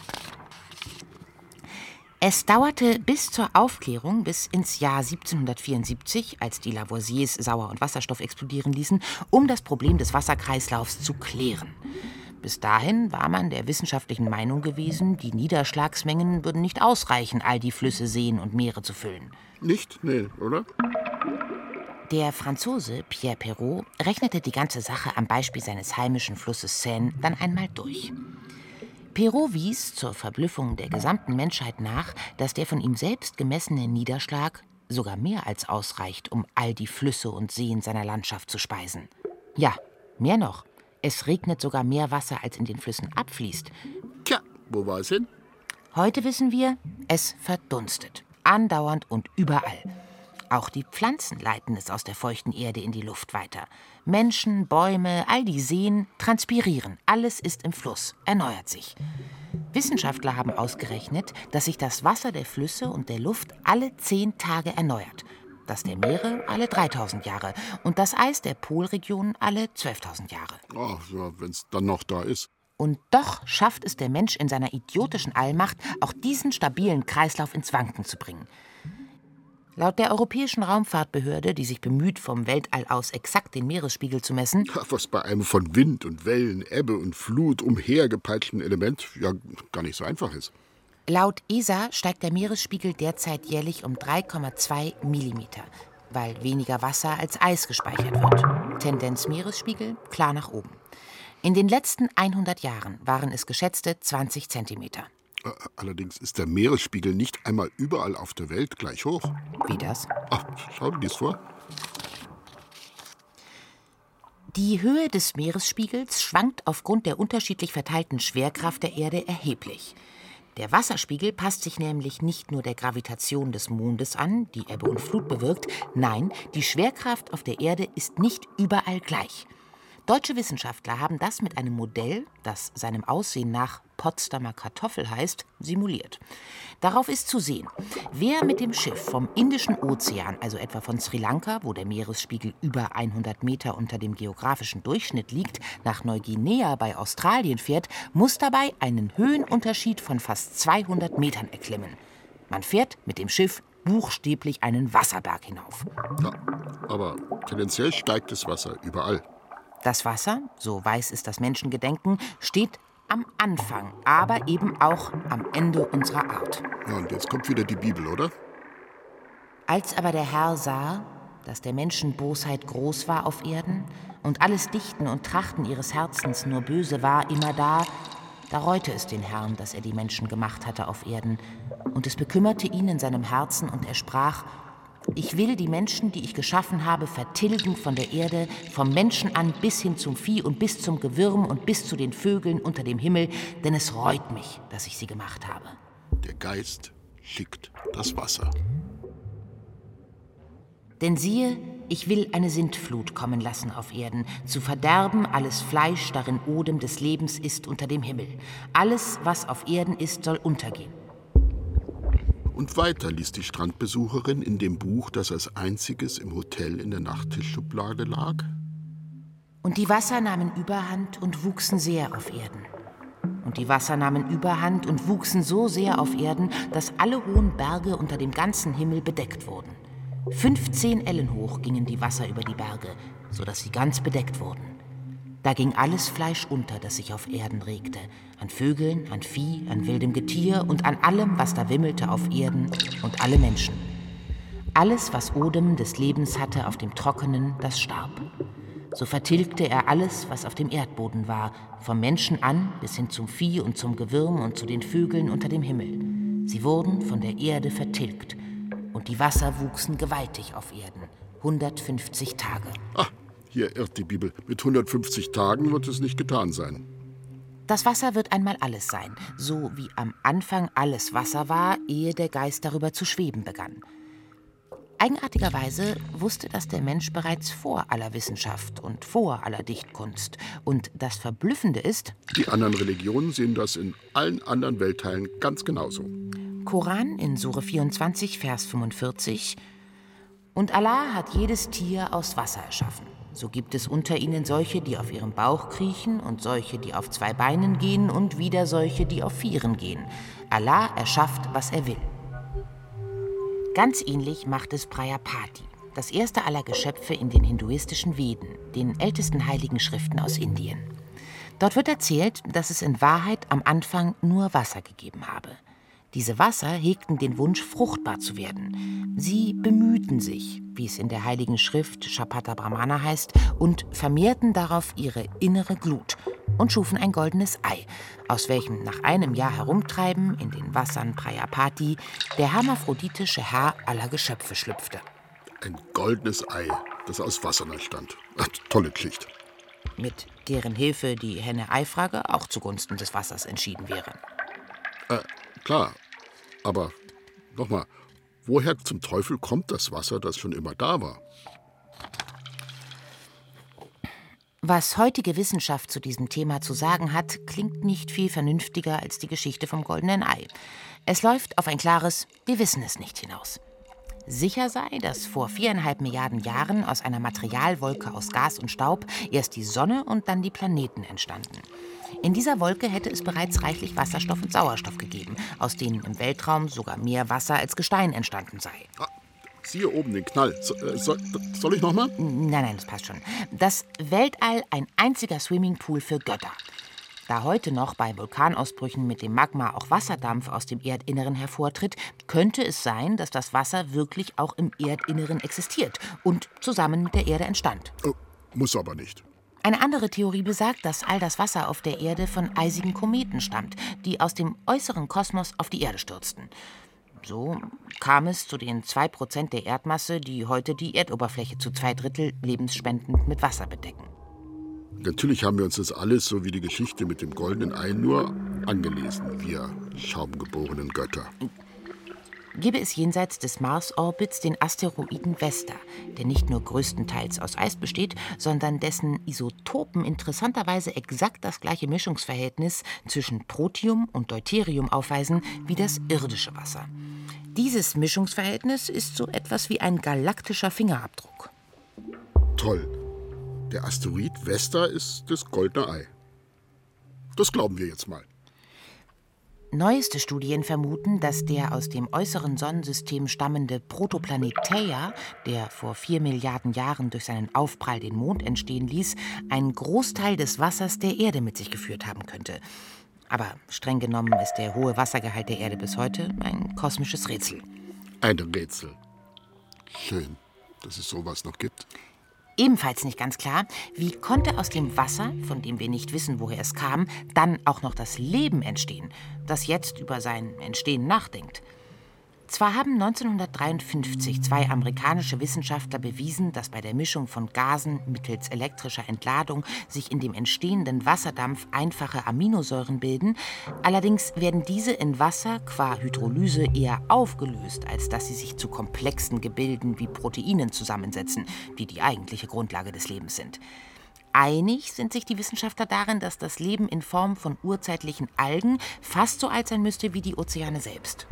[SPEAKER 1] Es dauerte bis zur Aufklärung, bis ins Jahr 1774, als die Lavoisiers Sauer- und Wasserstoff explodieren ließen, um das Problem des Wasserkreislaufs zu klären. Bis dahin war man der wissenschaftlichen Meinung gewesen, die Niederschlagsmengen würden nicht ausreichen, all die Flüsse, Seen und Meere zu füllen.
[SPEAKER 2] Nicht? Nee, oder?
[SPEAKER 1] Der Franzose Pierre Perrault rechnete die ganze Sache am Beispiel seines heimischen Flusses Seine dann einmal durch. Perrault wies zur Verblüffung der gesamten Menschheit nach, dass der von ihm selbst gemessene Niederschlag sogar mehr als ausreicht, um all die Flüsse und Seen seiner Landschaft zu speisen. Ja, mehr noch. Es regnet sogar mehr Wasser, als in den Flüssen abfließt.
[SPEAKER 2] Tja, wo war es hin?
[SPEAKER 1] Heute wissen wir, es verdunstet. Andauernd und überall. Auch die Pflanzen leiten es aus der feuchten Erde in die Luft weiter. Menschen, Bäume, all die Seen transpirieren. Alles ist im Fluss, erneuert sich. Wissenschaftler haben ausgerechnet, dass sich das Wasser der Flüsse und der Luft alle 10 Tage erneuert. Das der Meere alle 3000 Jahre und das Eis der Polregionen alle 12.000 Jahre.
[SPEAKER 2] Oh, ja, wenn es dann noch da ist.
[SPEAKER 1] Und doch schafft es der Mensch in seiner idiotischen Allmacht, auch diesen stabilen Kreislauf ins Wanken zu bringen. Laut der Europäischen Raumfahrtbehörde, die sich bemüht, vom Weltall aus exakt den Meeresspiegel zu messen,
[SPEAKER 2] Was bei einem von Wind und Wellen, Ebbe und Flut umhergepeitschten Element ja gar nicht so einfach ist.
[SPEAKER 1] laut ESA steigt der Meeresspiegel derzeit jährlich um 3,2 Millimeter, weil weniger Wasser als Eis gespeichert wird. Tendenz Meeresspiegel klar nach oben. In den letzten 100 Jahren waren es geschätzte 20 Zentimeter.
[SPEAKER 2] Allerdings ist der Meeresspiegel nicht einmal überall auf der Welt gleich hoch.
[SPEAKER 1] Wie das?
[SPEAKER 2] Ach, schau dir das vor.
[SPEAKER 1] Die Höhe des Meeresspiegels schwankt aufgrund der unterschiedlich verteilten Schwerkraft der Erde erheblich. Der Wasserspiegel passt sich nämlich nicht nur der Gravitation des Mondes an, die Ebbe und Flut bewirkt. Nein, die Schwerkraft auf der Erde ist nicht überall gleich. Deutsche Wissenschaftler haben das mit einem Modell, das seinem Aussehen nach Potsdamer Kartoffel heißt, simuliert. Darauf ist zu sehen, wer mit dem Schiff vom Indischen Ozean, also etwa von Sri Lanka, wo der Meeresspiegel über 100 Meter unter dem geografischen Durchschnitt liegt, nach Neuguinea bei Australien fährt, muss dabei einen Höhenunterschied von fast 200 Metern erklimmen. Man fährt mit dem Schiff buchstäblich einen Wasserberg hinauf.
[SPEAKER 2] Ja, aber tendenziell steigt das Wasser überall.
[SPEAKER 1] Das Wasser, so weiß es das Menschengedenken, steht am Anfang, aber eben auch am Ende unserer Art.
[SPEAKER 2] Ja, und jetzt kommt wieder die Bibel, oder?
[SPEAKER 1] Als aber der Herr sah, dass der Menschen Bosheit groß war auf Erden und alles Dichten und Trachten ihres Herzens nur böse war, immer da reute es den Herrn, dass er die Menschen gemacht hatte auf Erden. Und es bekümmerte ihn in seinem Herzen und er sprach: Ich will die Menschen, die ich geschaffen habe, vertilgen von der Erde, vom Menschen an bis hin zum Vieh und bis zum Gewürm und bis zu den Vögeln unter dem Himmel, denn es reut mich, dass ich sie gemacht habe.
[SPEAKER 2] Der Geist schickt das Wasser.
[SPEAKER 1] Denn siehe, ich will eine Sintflut kommen lassen auf Erden, zu verderben alles Fleisch, darin Odem des Lebens ist unter dem Himmel. Alles, was auf Erden ist, soll untergehen.
[SPEAKER 2] Und weiter liest die Strandbesucherin in dem Buch, das als einziges im Hotel in der Nachttischschublade lag.
[SPEAKER 1] Und die Wasser nahmen Überhand und wuchsen sehr auf Erden. Und die Wasser nahmen Überhand und wuchsen so sehr auf Erden, dass alle hohen Berge unter dem ganzen Himmel bedeckt wurden. 15 Ellen hoch gingen die Wasser über die Berge, so dass sie ganz bedeckt wurden. Da ging alles Fleisch unter, das sich auf Erden regte, an Vögeln, an Vieh, an wildem Getier und an allem, was da wimmelte auf Erden und alle Menschen. Alles, was Odem des Lebens hatte auf dem Trockenen, das starb. So vertilgte er alles, was auf dem Erdboden war, vom Menschen an bis hin zum Vieh und zum Gewürm und zu den Vögeln unter dem Himmel. Sie wurden von der Erde vertilgt. Und die Wasser wuchsen gewaltig auf Erden, 150 Tage.
[SPEAKER 2] Ah, hier irrt die Bibel. Mit 150 Tagen wird es nicht getan sein.
[SPEAKER 1] Das Wasser wird einmal alles sein, so wie am Anfang alles Wasser war, ehe der Geist darüber zu schweben begann. Eigenartigerweise wusste das der Mensch bereits vor aller Wissenschaft und vor aller Dichtkunst. Und das Verblüffende ist:
[SPEAKER 2] Die anderen Religionen sehen das in allen anderen Weltteilen ganz genauso.
[SPEAKER 1] Koran in Sure 24, Vers 45: Und Allah hat jedes Tier aus Wasser erschaffen. So gibt es unter ihnen solche, die auf ihrem Bauch kriechen und solche, die auf 2 Beinen gehen und wieder solche, die auf 4 gehen. Allah erschafft, was er will. Ganz ähnlich macht es Prajapati, das erste aller Geschöpfe in den hinduistischen Veden, den ältesten heiligen Schriften aus Indien. Dort wird erzählt, dass es in Wahrheit am Anfang nur Wasser gegeben habe. Diese Wasser hegten den Wunsch, fruchtbar zu werden. Sie bemühten sich, wie es in der heiligen Schrift Shapata Brahmana heißt, und vermehrten darauf ihre innere Glut und schufen ein goldenes Ei, aus welchem nach einem Jahr Herumtreiben in den Wassern Prajapati der hermaphroditische Herr aller Geschöpfe schlüpfte.
[SPEAKER 2] Ein goldenes Ei, das aus Wasser entstand. Ach, tolle Geschichte.
[SPEAKER 1] Mit deren Hilfe die Henne-Ei-Frage auch zugunsten des Wassers entschieden wäre.
[SPEAKER 2] Klar, aber nochmal, woher zum Teufel kommt das Wasser, das schon immer da war?
[SPEAKER 1] Was heutige Wissenschaft zu diesem Thema zu sagen hat, klingt nicht viel vernünftiger als die Geschichte vom goldenen Ei. Es läuft auf ein klares „Wir wissen es nicht" hinaus. Sicher sei, dass vor 4,5 Milliarden Jahren aus einer Materialwolke aus Gas und Staub erst die Sonne und dann die Planeten entstanden. In dieser Wolke hätte es bereits reichlich Wasserstoff und Sauerstoff gegeben, aus denen im Weltraum sogar mehr Wasser als Gestein entstanden sei.
[SPEAKER 2] Siehe oben den Knall. Soll ich nochmal?
[SPEAKER 1] Nein, das passt schon. Das Weltall ein einziger Swimmingpool für Götter. Da heute noch bei Vulkanausbrüchen mit dem Magma auch Wasserdampf aus dem Erdinneren hervortritt, könnte es sein, dass das Wasser wirklich auch im Erdinneren existiert und zusammen mit der Erde entstand.
[SPEAKER 2] Muss aber nicht.
[SPEAKER 1] Eine andere Theorie besagt, dass all das Wasser auf der Erde von eisigen Kometen stammt, die aus dem äußeren Kosmos auf die Erde stürzten. So kam es zu den 2% der Erdmasse, die heute die Erdoberfläche zu 2/3 lebensspendend mit Wasser bedecken.
[SPEAKER 2] Natürlich haben wir uns das alles, so wie die Geschichte mit dem goldenen Ei, nur angelesen, wir schaumgeborenen Götter.
[SPEAKER 1] Gäbe es jenseits des Mars-Orbits den Asteroiden Vesta, der nicht nur größtenteils aus Eis besteht, sondern dessen Isotopen interessanterweise exakt das gleiche Mischungsverhältnis zwischen Protium und Deuterium aufweisen wie das irdische Wasser. Dieses Mischungsverhältnis ist so etwas wie ein galaktischer Fingerabdruck.
[SPEAKER 2] Toll. Der Asteroid Vesta ist das goldene Ei. Das glauben wir jetzt mal.
[SPEAKER 1] Neueste Studien vermuten, dass der aus dem äußeren Sonnensystem stammende Protoplanet Theia, der vor 4 Milliarden Jahren durch seinen Aufprall den Mond entstehen ließ, einen Großteil des Wassers der Erde mit sich geführt haben könnte. Aber streng genommen ist der hohe Wassergehalt der Erde bis heute ein kosmisches Rätsel.
[SPEAKER 2] Ein Rätsel. Schön, dass es sowas noch gibt.
[SPEAKER 1] Ebenfalls nicht ganz klar, wie konnte aus dem Wasser, von dem wir nicht wissen, woher es kam, dann auch noch das Leben entstehen, das jetzt über sein Entstehen nachdenkt. Zwar haben 1953 2 amerikanische Wissenschaftler bewiesen, dass bei der Mischung von Gasen mittels elektrischer Entladung sich in dem entstehenden Wasserdampf einfache Aminosäuren bilden, allerdings werden diese in Wasser qua Hydrolyse eher aufgelöst, als dass sie sich zu komplexen Gebilden wie Proteinen zusammensetzen, die die eigentliche Grundlage des Lebens sind. Einig sind sich die Wissenschaftler darin, dass das Leben in Form von urzeitlichen Algen fast so alt sein müsste wie die Ozeane selbst.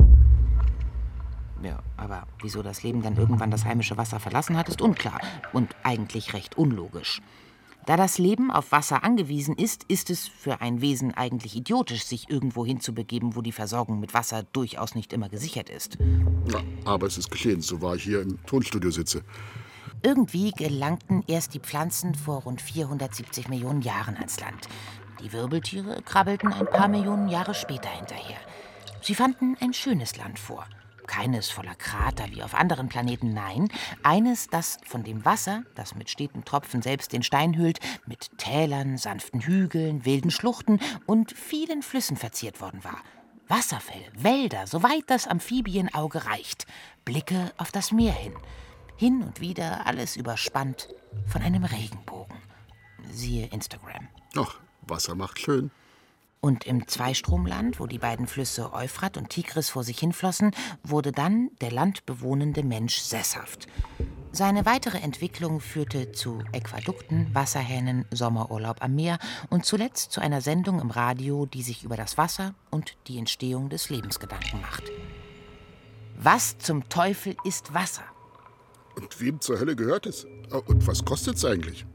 [SPEAKER 1] Ja, aber wieso das Leben dann irgendwann das heimische Wasser verlassen hat, ist unklar und eigentlich recht unlogisch. Da das Leben auf Wasser angewiesen ist, ist es für ein Wesen eigentlich idiotisch, sich irgendwo hinzubegeben, wo die Versorgung mit Wasser durchaus nicht immer gesichert ist.
[SPEAKER 2] Ja, aber es ist geschehen, so war ich hier im Tonstudio sitze.
[SPEAKER 1] Irgendwie gelangten erst die Pflanzen vor rund 470 Millionen Jahren ans Land. Die Wirbeltiere krabbelten ein paar Millionen Jahre später hinterher. Sie fanden ein schönes Land vor. Keines voller Krater wie auf anderen Planeten, nein, eines, das von dem Wasser, das mit steten Tropfen selbst den Stein hüllt, mit Tälern, sanften Hügeln, wilden Schluchten und vielen Flüssen verziert worden war. Wasserfälle, Wälder, soweit das Amphibienauge reicht. Blicke auf das Meer hin. Hin und wieder alles überspannt von einem Regenbogen. Siehe Instagram.
[SPEAKER 2] Ach, Wasser macht schön.
[SPEAKER 1] Und im Zweistromland, wo die beiden Flüsse Euphrat und Tigris vor sich hinflossen, wurde dann der landbewohnende Mensch sesshaft. Seine weitere Entwicklung führte zu Aquädukten, Wasserhähnen, Sommerurlaub am Meer und zuletzt zu einer Sendung im Radio, die sich über das Wasser und die Entstehung des Lebens Gedanken macht. Was zum Teufel ist Wasser?
[SPEAKER 2] Und wem zur Hölle gehört es? Und was kostet es eigentlich?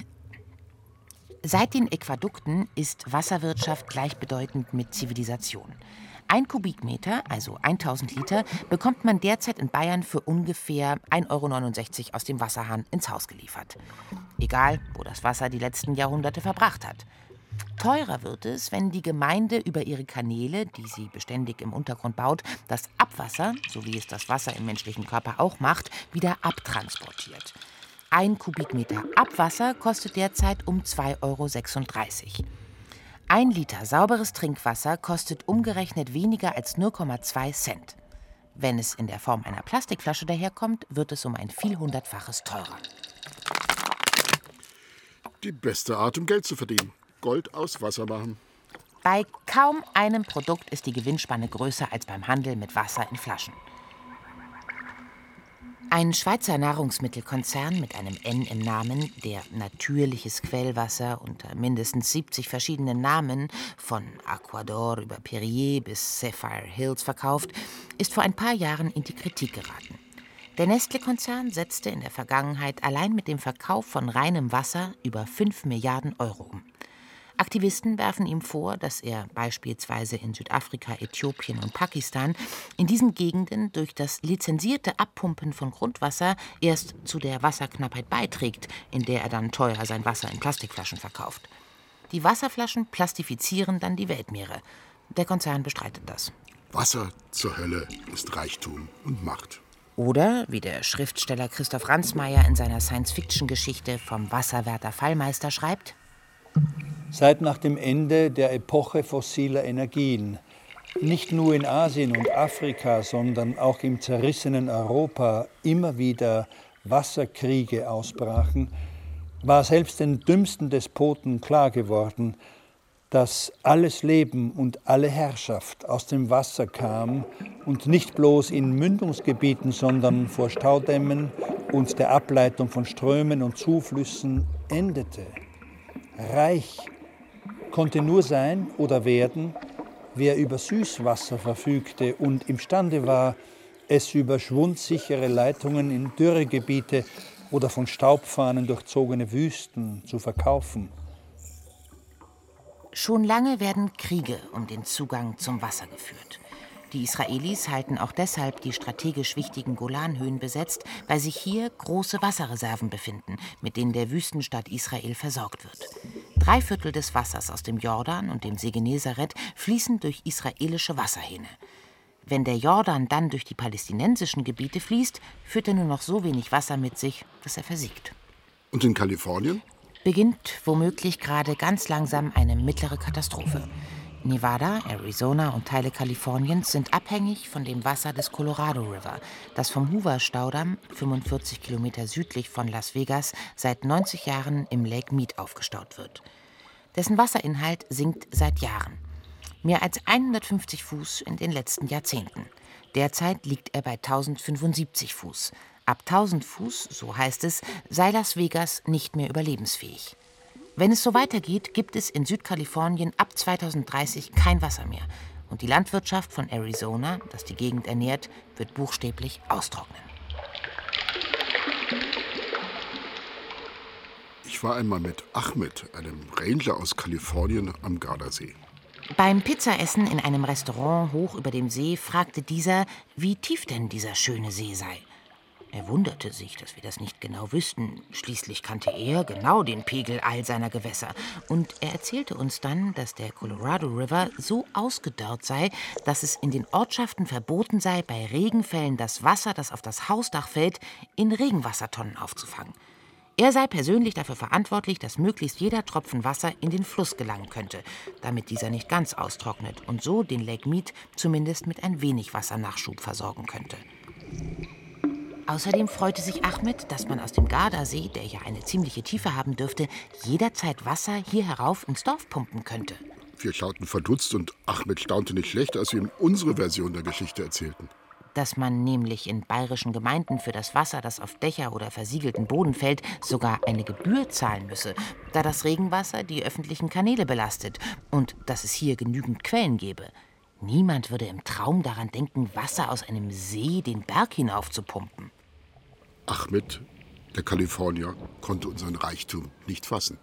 [SPEAKER 1] Seit den Aquädukten ist Wasserwirtschaft gleichbedeutend mit Zivilisation. 1 Kubikmeter, also 1000 Liter, bekommt man derzeit in Bayern für ungefähr 1,69 € aus dem Wasserhahn ins Haus geliefert. Egal, wo das Wasser die letzten Jahrhunderte verbracht hat. Teurer wird es, wenn die Gemeinde über ihre Kanäle, die sie beständig im Untergrund baut, das Abwasser, so wie es das Wasser im menschlichen Körper auch macht, wieder abtransportiert. 1 Kubikmeter Abwasser kostet derzeit um 2,36 €. 1 Liter sauberes Trinkwasser kostet umgerechnet weniger als 0,2 Cent. Wenn es in der Form einer Plastikflasche daherkommt, wird es um ein Vielhundertfaches teurer.
[SPEAKER 2] Die beste Art, um Geld zu verdienen. Gold aus Wasser machen.
[SPEAKER 1] Bei kaum einem Produkt ist die Gewinnspanne größer als beim Handel mit Wasser in Flaschen. Ein Schweizer Nahrungsmittelkonzern mit einem N im Namen, der natürliches Quellwasser unter mindestens 70 verschiedenen Namen, von Aquador über Perrier bis Sapphire Hills verkauft, ist vor ein paar Jahren in die Kritik geraten. Der Nestle-Konzern setzte in der Vergangenheit allein mit dem Verkauf von reinem Wasser über 5 Milliarden € um. Aktivisten werfen ihm vor, dass er beispielsweise in Südafrika, Äthiopien und Pakistan in diesen Gegenden durch das lizenzierte Abpumpen von Grundwasser erst zu der Wasserknappheit beiträgt, in der er dann teuer sein Wasser in Plastikflaschen verkauft. Die Wasserflaschen plastifizieren dann die Weltmeere. Der Konzern bestreitet das.
[SPEAKER 2] Wasser zur Hölle ist Reichtum und Macht.
[SPEAKER 1] Oder, wie der Schriftsteller Christoph Ransmayr in seiner Science-Fiction-Geschichte vom Wasserwärter Fallmeister schreibt:
[SPEAKER 5] Seit nach dem Ende der Epoche fossiler Energien nicht nur in Asien und Afrika, sondern auch im zerrissenen Europa immer wieder Wasserkriege ausbrachen, war selbst den dümmsten Despoten klar geworden, dass alles Leben und alle Herrschaft aus dem Wasser kam und nicht bloß in Mündungsgebieten, sondern vor Staudämmen und der Ableitung von Strömen und Zuflüssen endete. Reich konnte nur sein oder werden, wer über Süßwasser verfügte und imstande war, es über schwundsichere Leitungen in Dürregebiete oder von Staubfahnen durchzogene Wüsten zu verkaufen.
[SPEAKER 1] Schon lange werden Kriege um den Zugang zum Wasser geführt. Die Israelis halten auch deshalb die strategisch wichtigen Golanhöhen besetzt, weil sich hier große Wasserreserven befinden, mit denen der Wüstenstaat Israel versorgt wird. 3/4 des Wassers aus dem Jordan und dem See Genezareth fließen durch israelische Wasserhähne. Wenn der Jordan dann durch die palästinensischen Gebiete fließt, führt er nur noch so wenig Wasser mit sich, dass er versiegt.
[SPEAKER 2] Und in Kalifornien?
[SPEAKER 1] Beginnt womöglich gerade ganz langsam eine mittlere Katastrophe. Nevada, Arizona und Teile Kaliforniens sind abhängig von dem Wasser des Colorado River, das vom Hoover-Staudamm, 45 Kilometer südlich von Las Vegas, seit 90 Jahren im Lake Mead aufgestaut wird. Dessen Wasserinhalt sinkt seit Jahren. Mehr als 150 Fuß in den letzten Jahrzehnten. Derzeit liegt er bei 1075 Fuß. Ab 1000 Fuß, so heißt es, sei Las Vegas nicht mehr überlebensfähig. Wenn es so weitergeht, gibt es in Südkalifornien ab 2030 kein Wasser mehr. Und die Landwirtschaft von Arizona, das die Gegend ernährt, wird buchstäblich austrocknen.
[SPEAKER 2] Ich war einmal mit Ahmed, einem Ranger aus Kalifornien, am Gardasee.
[SPEAKER 1] Beim Pizzaessen in einem Restaurant hoch über dem See fragte dieser, wie tief denn dieser schöne See sei. Er wunderte sich, dass wir das nicht genau wüssten. Schließlich kannte er genau den Pegel all seiner Gewässer. Und er erzählte uns dann, dass der Colorado River so ausgedörrt sei, dass es in den Ortschaften verboten sei, bei Regenfällen das Wasser, das auf das Hausdach fällt, in Regenwassertonnen aufzufangen. Er sei persönlich dafür verantwortlich, dass möglichst jeder Tropfen Wasser in den Fluss gelangen könnte, damit dieser nicht ganz austrocknet und so den Lake Mead zumindest mit ein wenig Wassernachschub versorgen könnte. Außerdem freute sich Ahmed, dass man aus dem Gardasee, der ja eine ziemliche Tiefe haben dürfte, jederzeit Wasser hier herauf ins Dorf pumpen könnte.
[SPEAKER 2] Wir schauten verdutzt und Ahmed staunte nicht schlecht, als wir ihm unsere Version der Geschichte erzählten.
[SPEAKER 1] Dass man nämlich in bayerischen Gemeinden für das Wasser, das auf Dächer oder versiegelten Boden fällt, sogar eine Gebühr zahlen müsse, da das Regenwasser die öffentlichen Kanäle belastet und dass es hier genügend Quellen gäbe. Niemand würde im Traum daran denken, Wasser aus einem See den Berg hinauf zu pumpen.
[SPEAKER 2] Ahmed, der Kalifornier, konnte unseren Reichtum nicht fassen.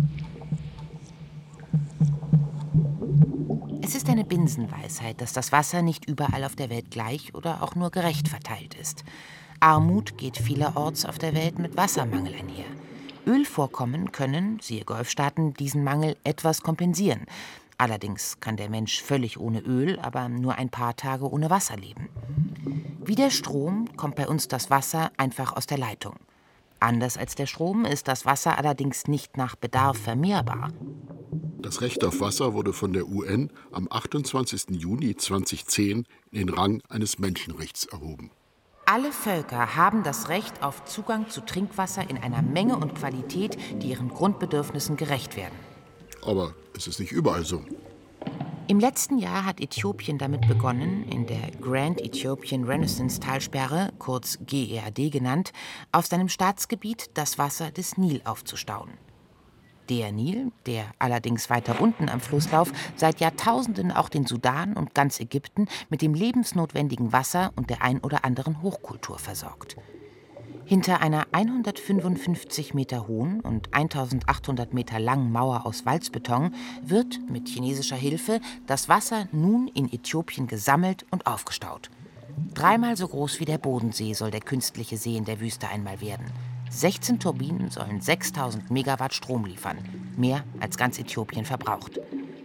[SPEAKER 1] Es ist eine Binsenweisheit, dass das Wasser nicht überall auf der Welt gleich oder auch nur gerecht verteilt ist. Armut geht vielerorts auf der Welt mit Wassermangel einher. Ölvorkommen können, siehe Golfstaaten, diesen Mangel etwas kompensieren. Allerdings kann der Mensch völlig ohne Öl, aber nur ein paar Tage ohne Wasser leben. Wie der Strom kommt bei uns das Wasser einfach aus der Leitung. Anders als der Strom ist das Wasser allerdings nicht nach Bedarf vermehrbar.
[SPEAKER 2] Das Recht auf Wasser wurde von der UN am 28. Juni 2010 in den Rang eines Menschenrechts erhoben.
[SPEAKER 1] Alle Völker haben das Recht auf Zugang zu Trinkwasser in einer Menge und Qualität, die ihren Grundbedürfnissen gerecht werden.
[SPEAKER 2] Aber es ist nicht überall so.
[SPEAKER 1] Im letzten Jahr hat Äthiopien damit begonnen, in der Grand Ethiopian Renaissance Talsperre, kurz GERD genannt, auf seinem Staatsgebiet das Wasser des Nil aufzustauen. Der Nil, der allerdings weiter unten am Flusslauf seit Jahrtausenden auch den Sudan und ganz Ägypten mit dem lebensnotwendigen Wasser und der ein oder anderen Hochkultur versorgt. Hinter einer 155 Meter hohen und 1800 Meter langen Mauer aus Walzbeton wird mit chinesischer Hilfe das Wasser nun in Äthiopien gesammelt und aufgestaut. 3-mal so groß wie der Bodensee soll der künstliche See in der Wüste einmal werden. 16 Turbinen sollen 6000 Megawatt Strom liefern, mehr als ganz Äthiopien verbraucht.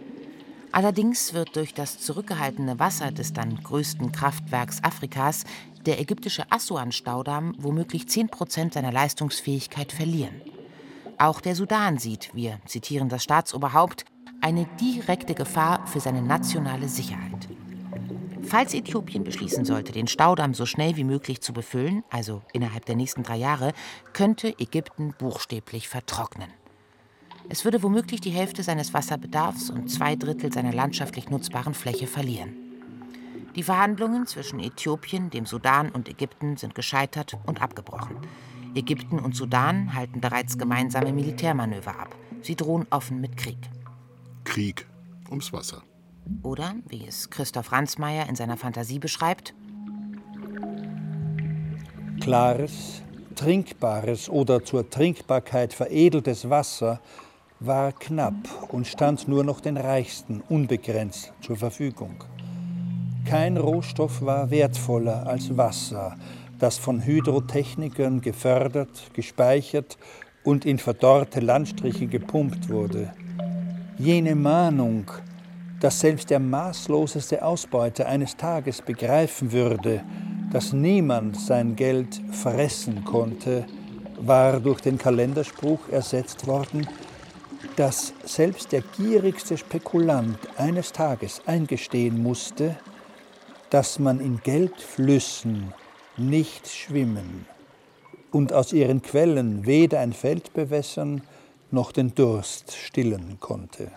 [SPEAKER 1] Allerdings wird durch das zurückgehaltene Wasser des dann größten Kraftwerks Afrikas der ägyptische Assuan-Staudamm womöglich 10% seiner Leistungsfähigkeit verlieren. Auch der Sudan sieht, wir zitieren das Staatsoberhaupt, eine direkte Gefahr für seine nationale Sicherheit. Falls Äthiopien beschließen sollte, den Staudamm so schnell wie möglich zu befüllen, also innerhalb der nächsten 3 Jahre, könnte Ägypten buchstäblich vertrocknen. Es würde womöglich die Hälfte seines Wasserbedarfs und 2/3 seiner landschaftlich nutzbaren Fläche verlieren. Die Verhandlungen zwischen Äthiopien, dem Sudan und Ägypten sind gescheitert und abgebrochen. Ägypten und Sudan halten bereits gemeinsame Militärmanöver ab. Sie drohen offen mit Krieg.
[SPEAKER 2] Krieg ums Wasser.
[SPEAKER 1] Oder, wie es Christoph Ransmayr in seiner Fantasie beschreibt:
[SPEAKER 5] Klares, trinkbares oder zur Trinkbarkeit veredeltes Wasser war knapp und stand nur noch den Reichsten unbegrenzt zur Verfügung. Kein Rohstoff war wertvoller als Wasser, das von Hydrotechnikern gefördert, gespeichert und in verdorrte Landstriche gepumpt wurde. Jene Mahnung, dass selbst der maßloseste Ausbeuter eines Tages begreifen würde, dass niemand sein Geld fressen konnte, war durch den Kalenderspruch ersetzt worden, dass selbst der gierigste Spekulant eines Tages eingestehen musste, dass man in Geldflüssen nicht schwimmen und aus ihren Quellen weder ein Feld bewässern noch den Durst stillen konnte.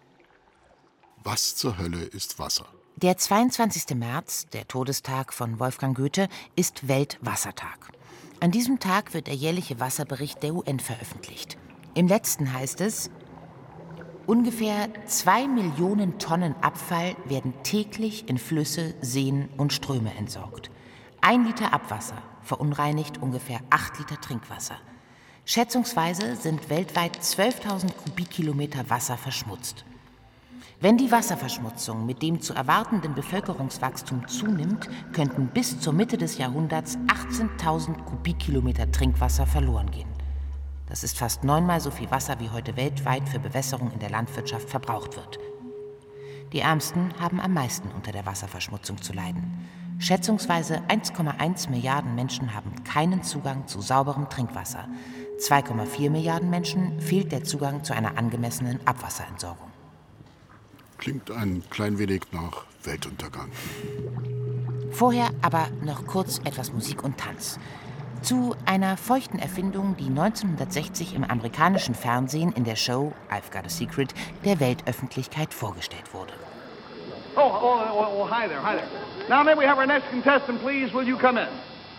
[SPEAKER 2] Was zur Hölle ist Wasser?
[SPEAKER 1] Der 22. März, der Todestag von Wolfgang Goethe, ist Weltwassertag. An diesem Tag wird der jährliche Wasserbericht der UN veröffentlicht. Im letzten heißt es: Ungefähr 2 Millionen Tonnen Abfall werden täglich in Flüsse, Seen und Ströme entsorgt. 1 Liter Abwasser verunreinigt ungefähr 8 Liter Trinkwasser. Schätzungsweise sind weltweit 12.000 Kubikkilometer Wasser verschmutzt. Wenn die Wasserverschmutzung mit dem zu erwartenden Bevölkerungswachstum zunimmt, könnten bis zur Mitte des Jahrhunderts 18.000 Kubikkilometer Trinkwasser verloren gehen. Das ist fast 9-mal so viel Wasser, wie heute weltweit für Bewässerung in der Landwirtschaft verbraucht wird. Die Ärmsten haben am meisten unter der Wasserverschmutzung zu leiden. Schätzungsweise 1,1 Milliarden Menschen haben keinen Zugang zu sauberem Trinkwasser. 2,4 Milliarden Menschen fehlt der Zugang zu einer angemessenen Abwasserentsorgung.
[SPEAKER 2] Klingt ein klein wenig nach Weltuntergang.
[SPEAKER 1] Vorher aber noch kurz etwas Musik und Tanz. Zu einer feuchten Erfindung, die 1960 im amerikanischen Fernsehen in der Show I've Got a Secret der Weltöffentlichkeit vorgestellt wurde.
[SPEAKER 6] Oh, hi there, hi there. Now may we have our next contestant, please. Will you come in?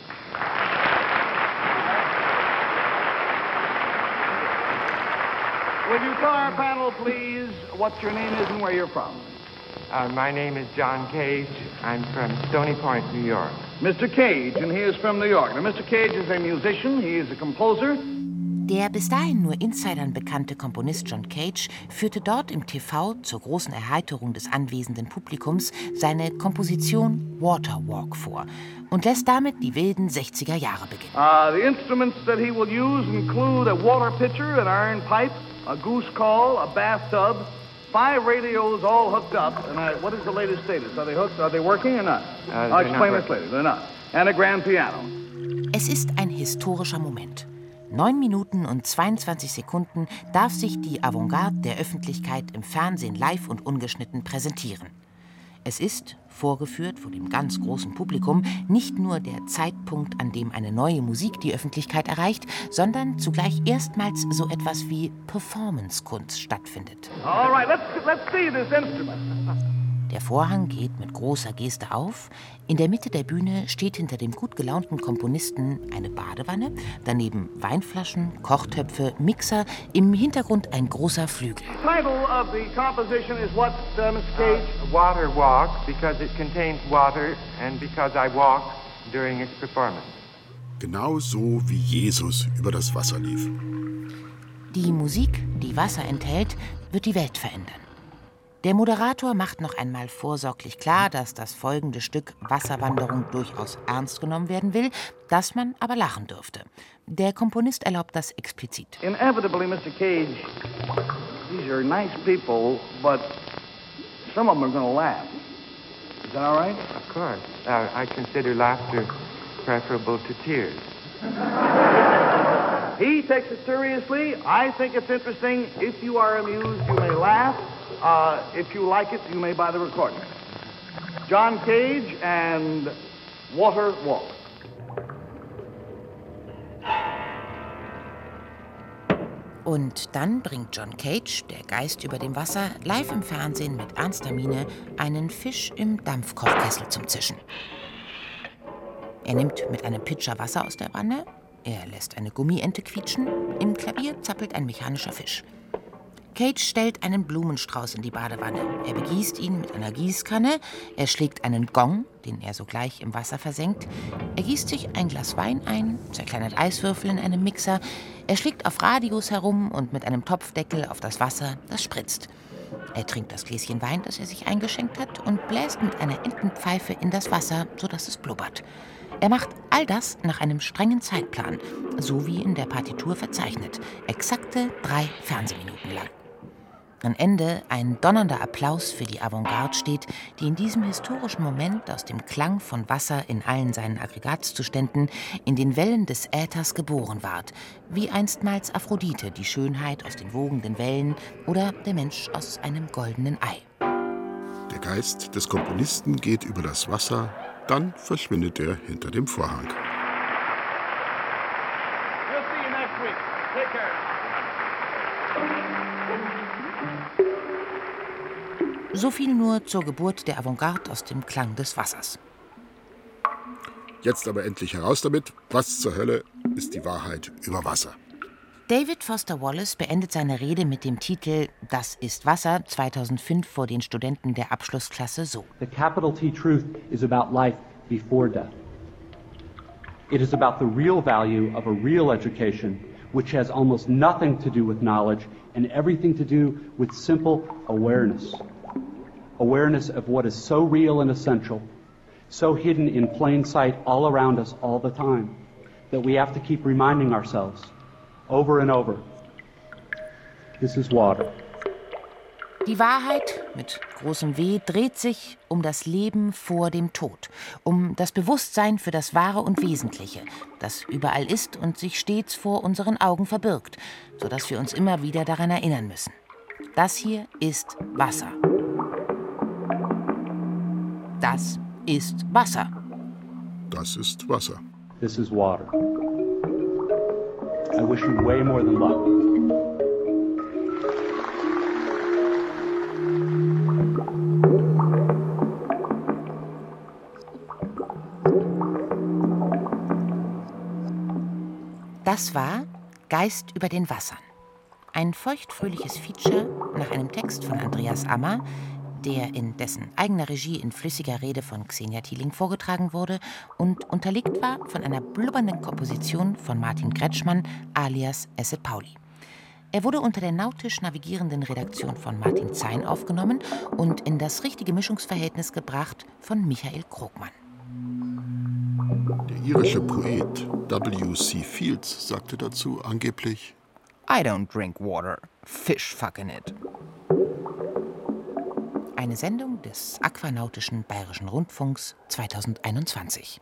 [SPEAKER 6] Will you tell our panel, please, what your name is and where you're from?
[SPEAKER 7] My name is John Cage. I'm from Stony Point, New York.
[SPEAKER 6] Mr. Cage, and he is from New York. Now, Mr. Cage is a musician. He is a composer.
[SPEAKER 1] Der bis dahin nur Insidern bekannte Komponist John Cage führte dort im TV zur großen Erheiterung des anwesenden Publikums seine Komposition Water Walk vor und lässt damit die wilden 60er Jahre beginnen.
[SPEAKER 6] The instruments that he will use include a water pitcher, an iron pipe, a goose call, a bathtub, 5 radios all hooked up. And what is the latest status? Are they hooked? Are they working or not? I'll explain this later. They're not. And a grand piano.
[SPEAKER 1] Es ist ein historischer Moment. 9 Minuten und 22 Sekunden darf sich die Avantgarde der Öffentlichkeit im Fernsehen live und ungeschnitten präsentieren. Es ist, vorgeführt vor dem ganz großen Publikum, nicht nur der Zeitpunkt, an dem eine neue Musik die Öffentlichkeit erreicht, sondern zugleich erstmals so etwas wie Performance-Kunst stattfindet.
[SPEAKER 6] All right, let's see this instrument.
[SPEAKER 1] Der Vorhang geht mit großer Geste auf. In der Mitte der Bühne steht hinter dem gut gelaunten Komponisten eine Badewanne, daneben Weinflaschen, Kochtöpfe, Mixer, im Hintergrund ein großer Flügel.
[SPEAKER 6] Title of the composition is what, Mr. Cage?
[SPEAKER 7] Water Walk, because it contains water and because I walk during its performance.
[SPEAKER 2] Genau so, wie Jesus über das Wasser lief.
[SPEAKER 1] Die Musik, die Wasser enthält, wird die Welt verändern. Der Moderator macht noch einmal vorsorglich klar, dass das folgende Stück Wasserwanderung durchaus ernst genommen werden will, dass man aber lachen dürfte. Der Komponist erlaubt das explizit.
[SPEAKER 6] Inevitably, Mr. Cage, these are nice people, but some of them are going to laugh. Is that all right?
[SPEAKER 7] Of course. I consider laughter preferable to tears.
[SPEAKER 6] He takes it seriously. I think it's interesting. If you are amused, you may laugh. If you like it, you may buy the recording. John Cage and Water Walk.
[SPEAKER 1] Und dann bringt John Cage, der Geist über dem Wasser, live im Fernsehen mit ernster Miene einen Fisch im Dampfkochkessel zum Zischen. Er nimmt mit einem Pitcher Wasser aus der Wanne, er lässt eine Gummiente quietschen, im Klavier zappelt ein mechanischer Fisch. Cage stellt einen Blumenstrauß in die Badewanne. Er begießt ihn mit einer Gießkanne, er schlägt einen Gong, den er sogleich im Wasser versenkt, er gießt sich ein Glas Wein ein, zerkleinert Eiswürfel in einem Mixer, er schlägt auf Radios herum und mit einem Topfdeckel auf das Wasser, das spritzt. Er trinkt das Gläschen Wein, das er sich eingeschenkt hat, und bläst mit einer Entenpfeife in das Wasser, sodass es blubbert. Er macht all das nach einem strengen Zeitplan, so wie in der Partitur verzeichnet, exakte 3 Fernsehminuten lang. Am Ende ein donnernder Applaus für die Avantgarde steht, die in diesem historischen Moment aus dem Klang von Wasser in allen seinen Aggregatzuständen in den Wellen des Äthers geboren ward, wie einstmals Aphrodite die Schönheit aus den wogenden Wellen oder der Mensch aus einem goldenen Ei.
[SPEAKER 2] Der Geist des Komponisten geht über das Wasser, dann verschwindet er hinter dem Vorhang.
[SPEAKER 6] We'll see you next week. Take care.
[SPEAKER 1] So viel nur zur Geburt der Avantgarde aus dem Klang des Wassers.
[SPEAKER 2] Jetzt aber endlich heraus damit, was zur Hölle ist die Wahrheit über Wasser?
[SPEAKER 1] David Foster Wallace beendet seine Rede mit dem Titel »Das ist Wasser« 2005 vor den Studenten der Abschlussklasse so.
[SPEAKER 3] The capital T truth is about life before death. It is about the real value of a real education, which has almost nothing to do with knowledge and everything to do with simple awareness. Awareness of what is so real and essential, so hidden in plain sight all around us all the time, that we have to keep reminding ourselves over and over. This is water.
[SPEAKER 1] Die Wahrheit mit großem W dreht sich um das Leben vor dem Tod, um das Bewusstsein für das Wahre und Wesentliche, das überall ist und sich stets vor unseren Augen verbirgt, sodass wir uns immer wieder daran erinnern müssen. Das hier ist Wasser. Das ist Wasser.
[SPEAKER 2] Das ist Wasser.
[SPEAKER 3] This is water. I wish you way more than luck.
[SPEAKER 1] Das war Geist über den Wassern. Ein feuchtfröhliches Feature nach einem Text von Andreas Ammer, der in dessen eigener Regie in flüssiger Rede von Xenia Thieling vorgetragen wurde und unterlegt war von einer blubbernden Komposition von Martin Kretschmann alias Esse Pauli. Er wurde unter der nautisch navigierenden Redaktion von Martin Zein aufgenommen und in das richtige Mischungsverhältnis gebracht von Michael Krogmann.
[SPEAKER 2] Der irische Poet W.C. Fields sagte dazu angeblich:
[SPEAKER 1] I don't drink water, fish fuck in it. Eine Sendung des Aquanautischen Bayerischen Rundfunks 2021.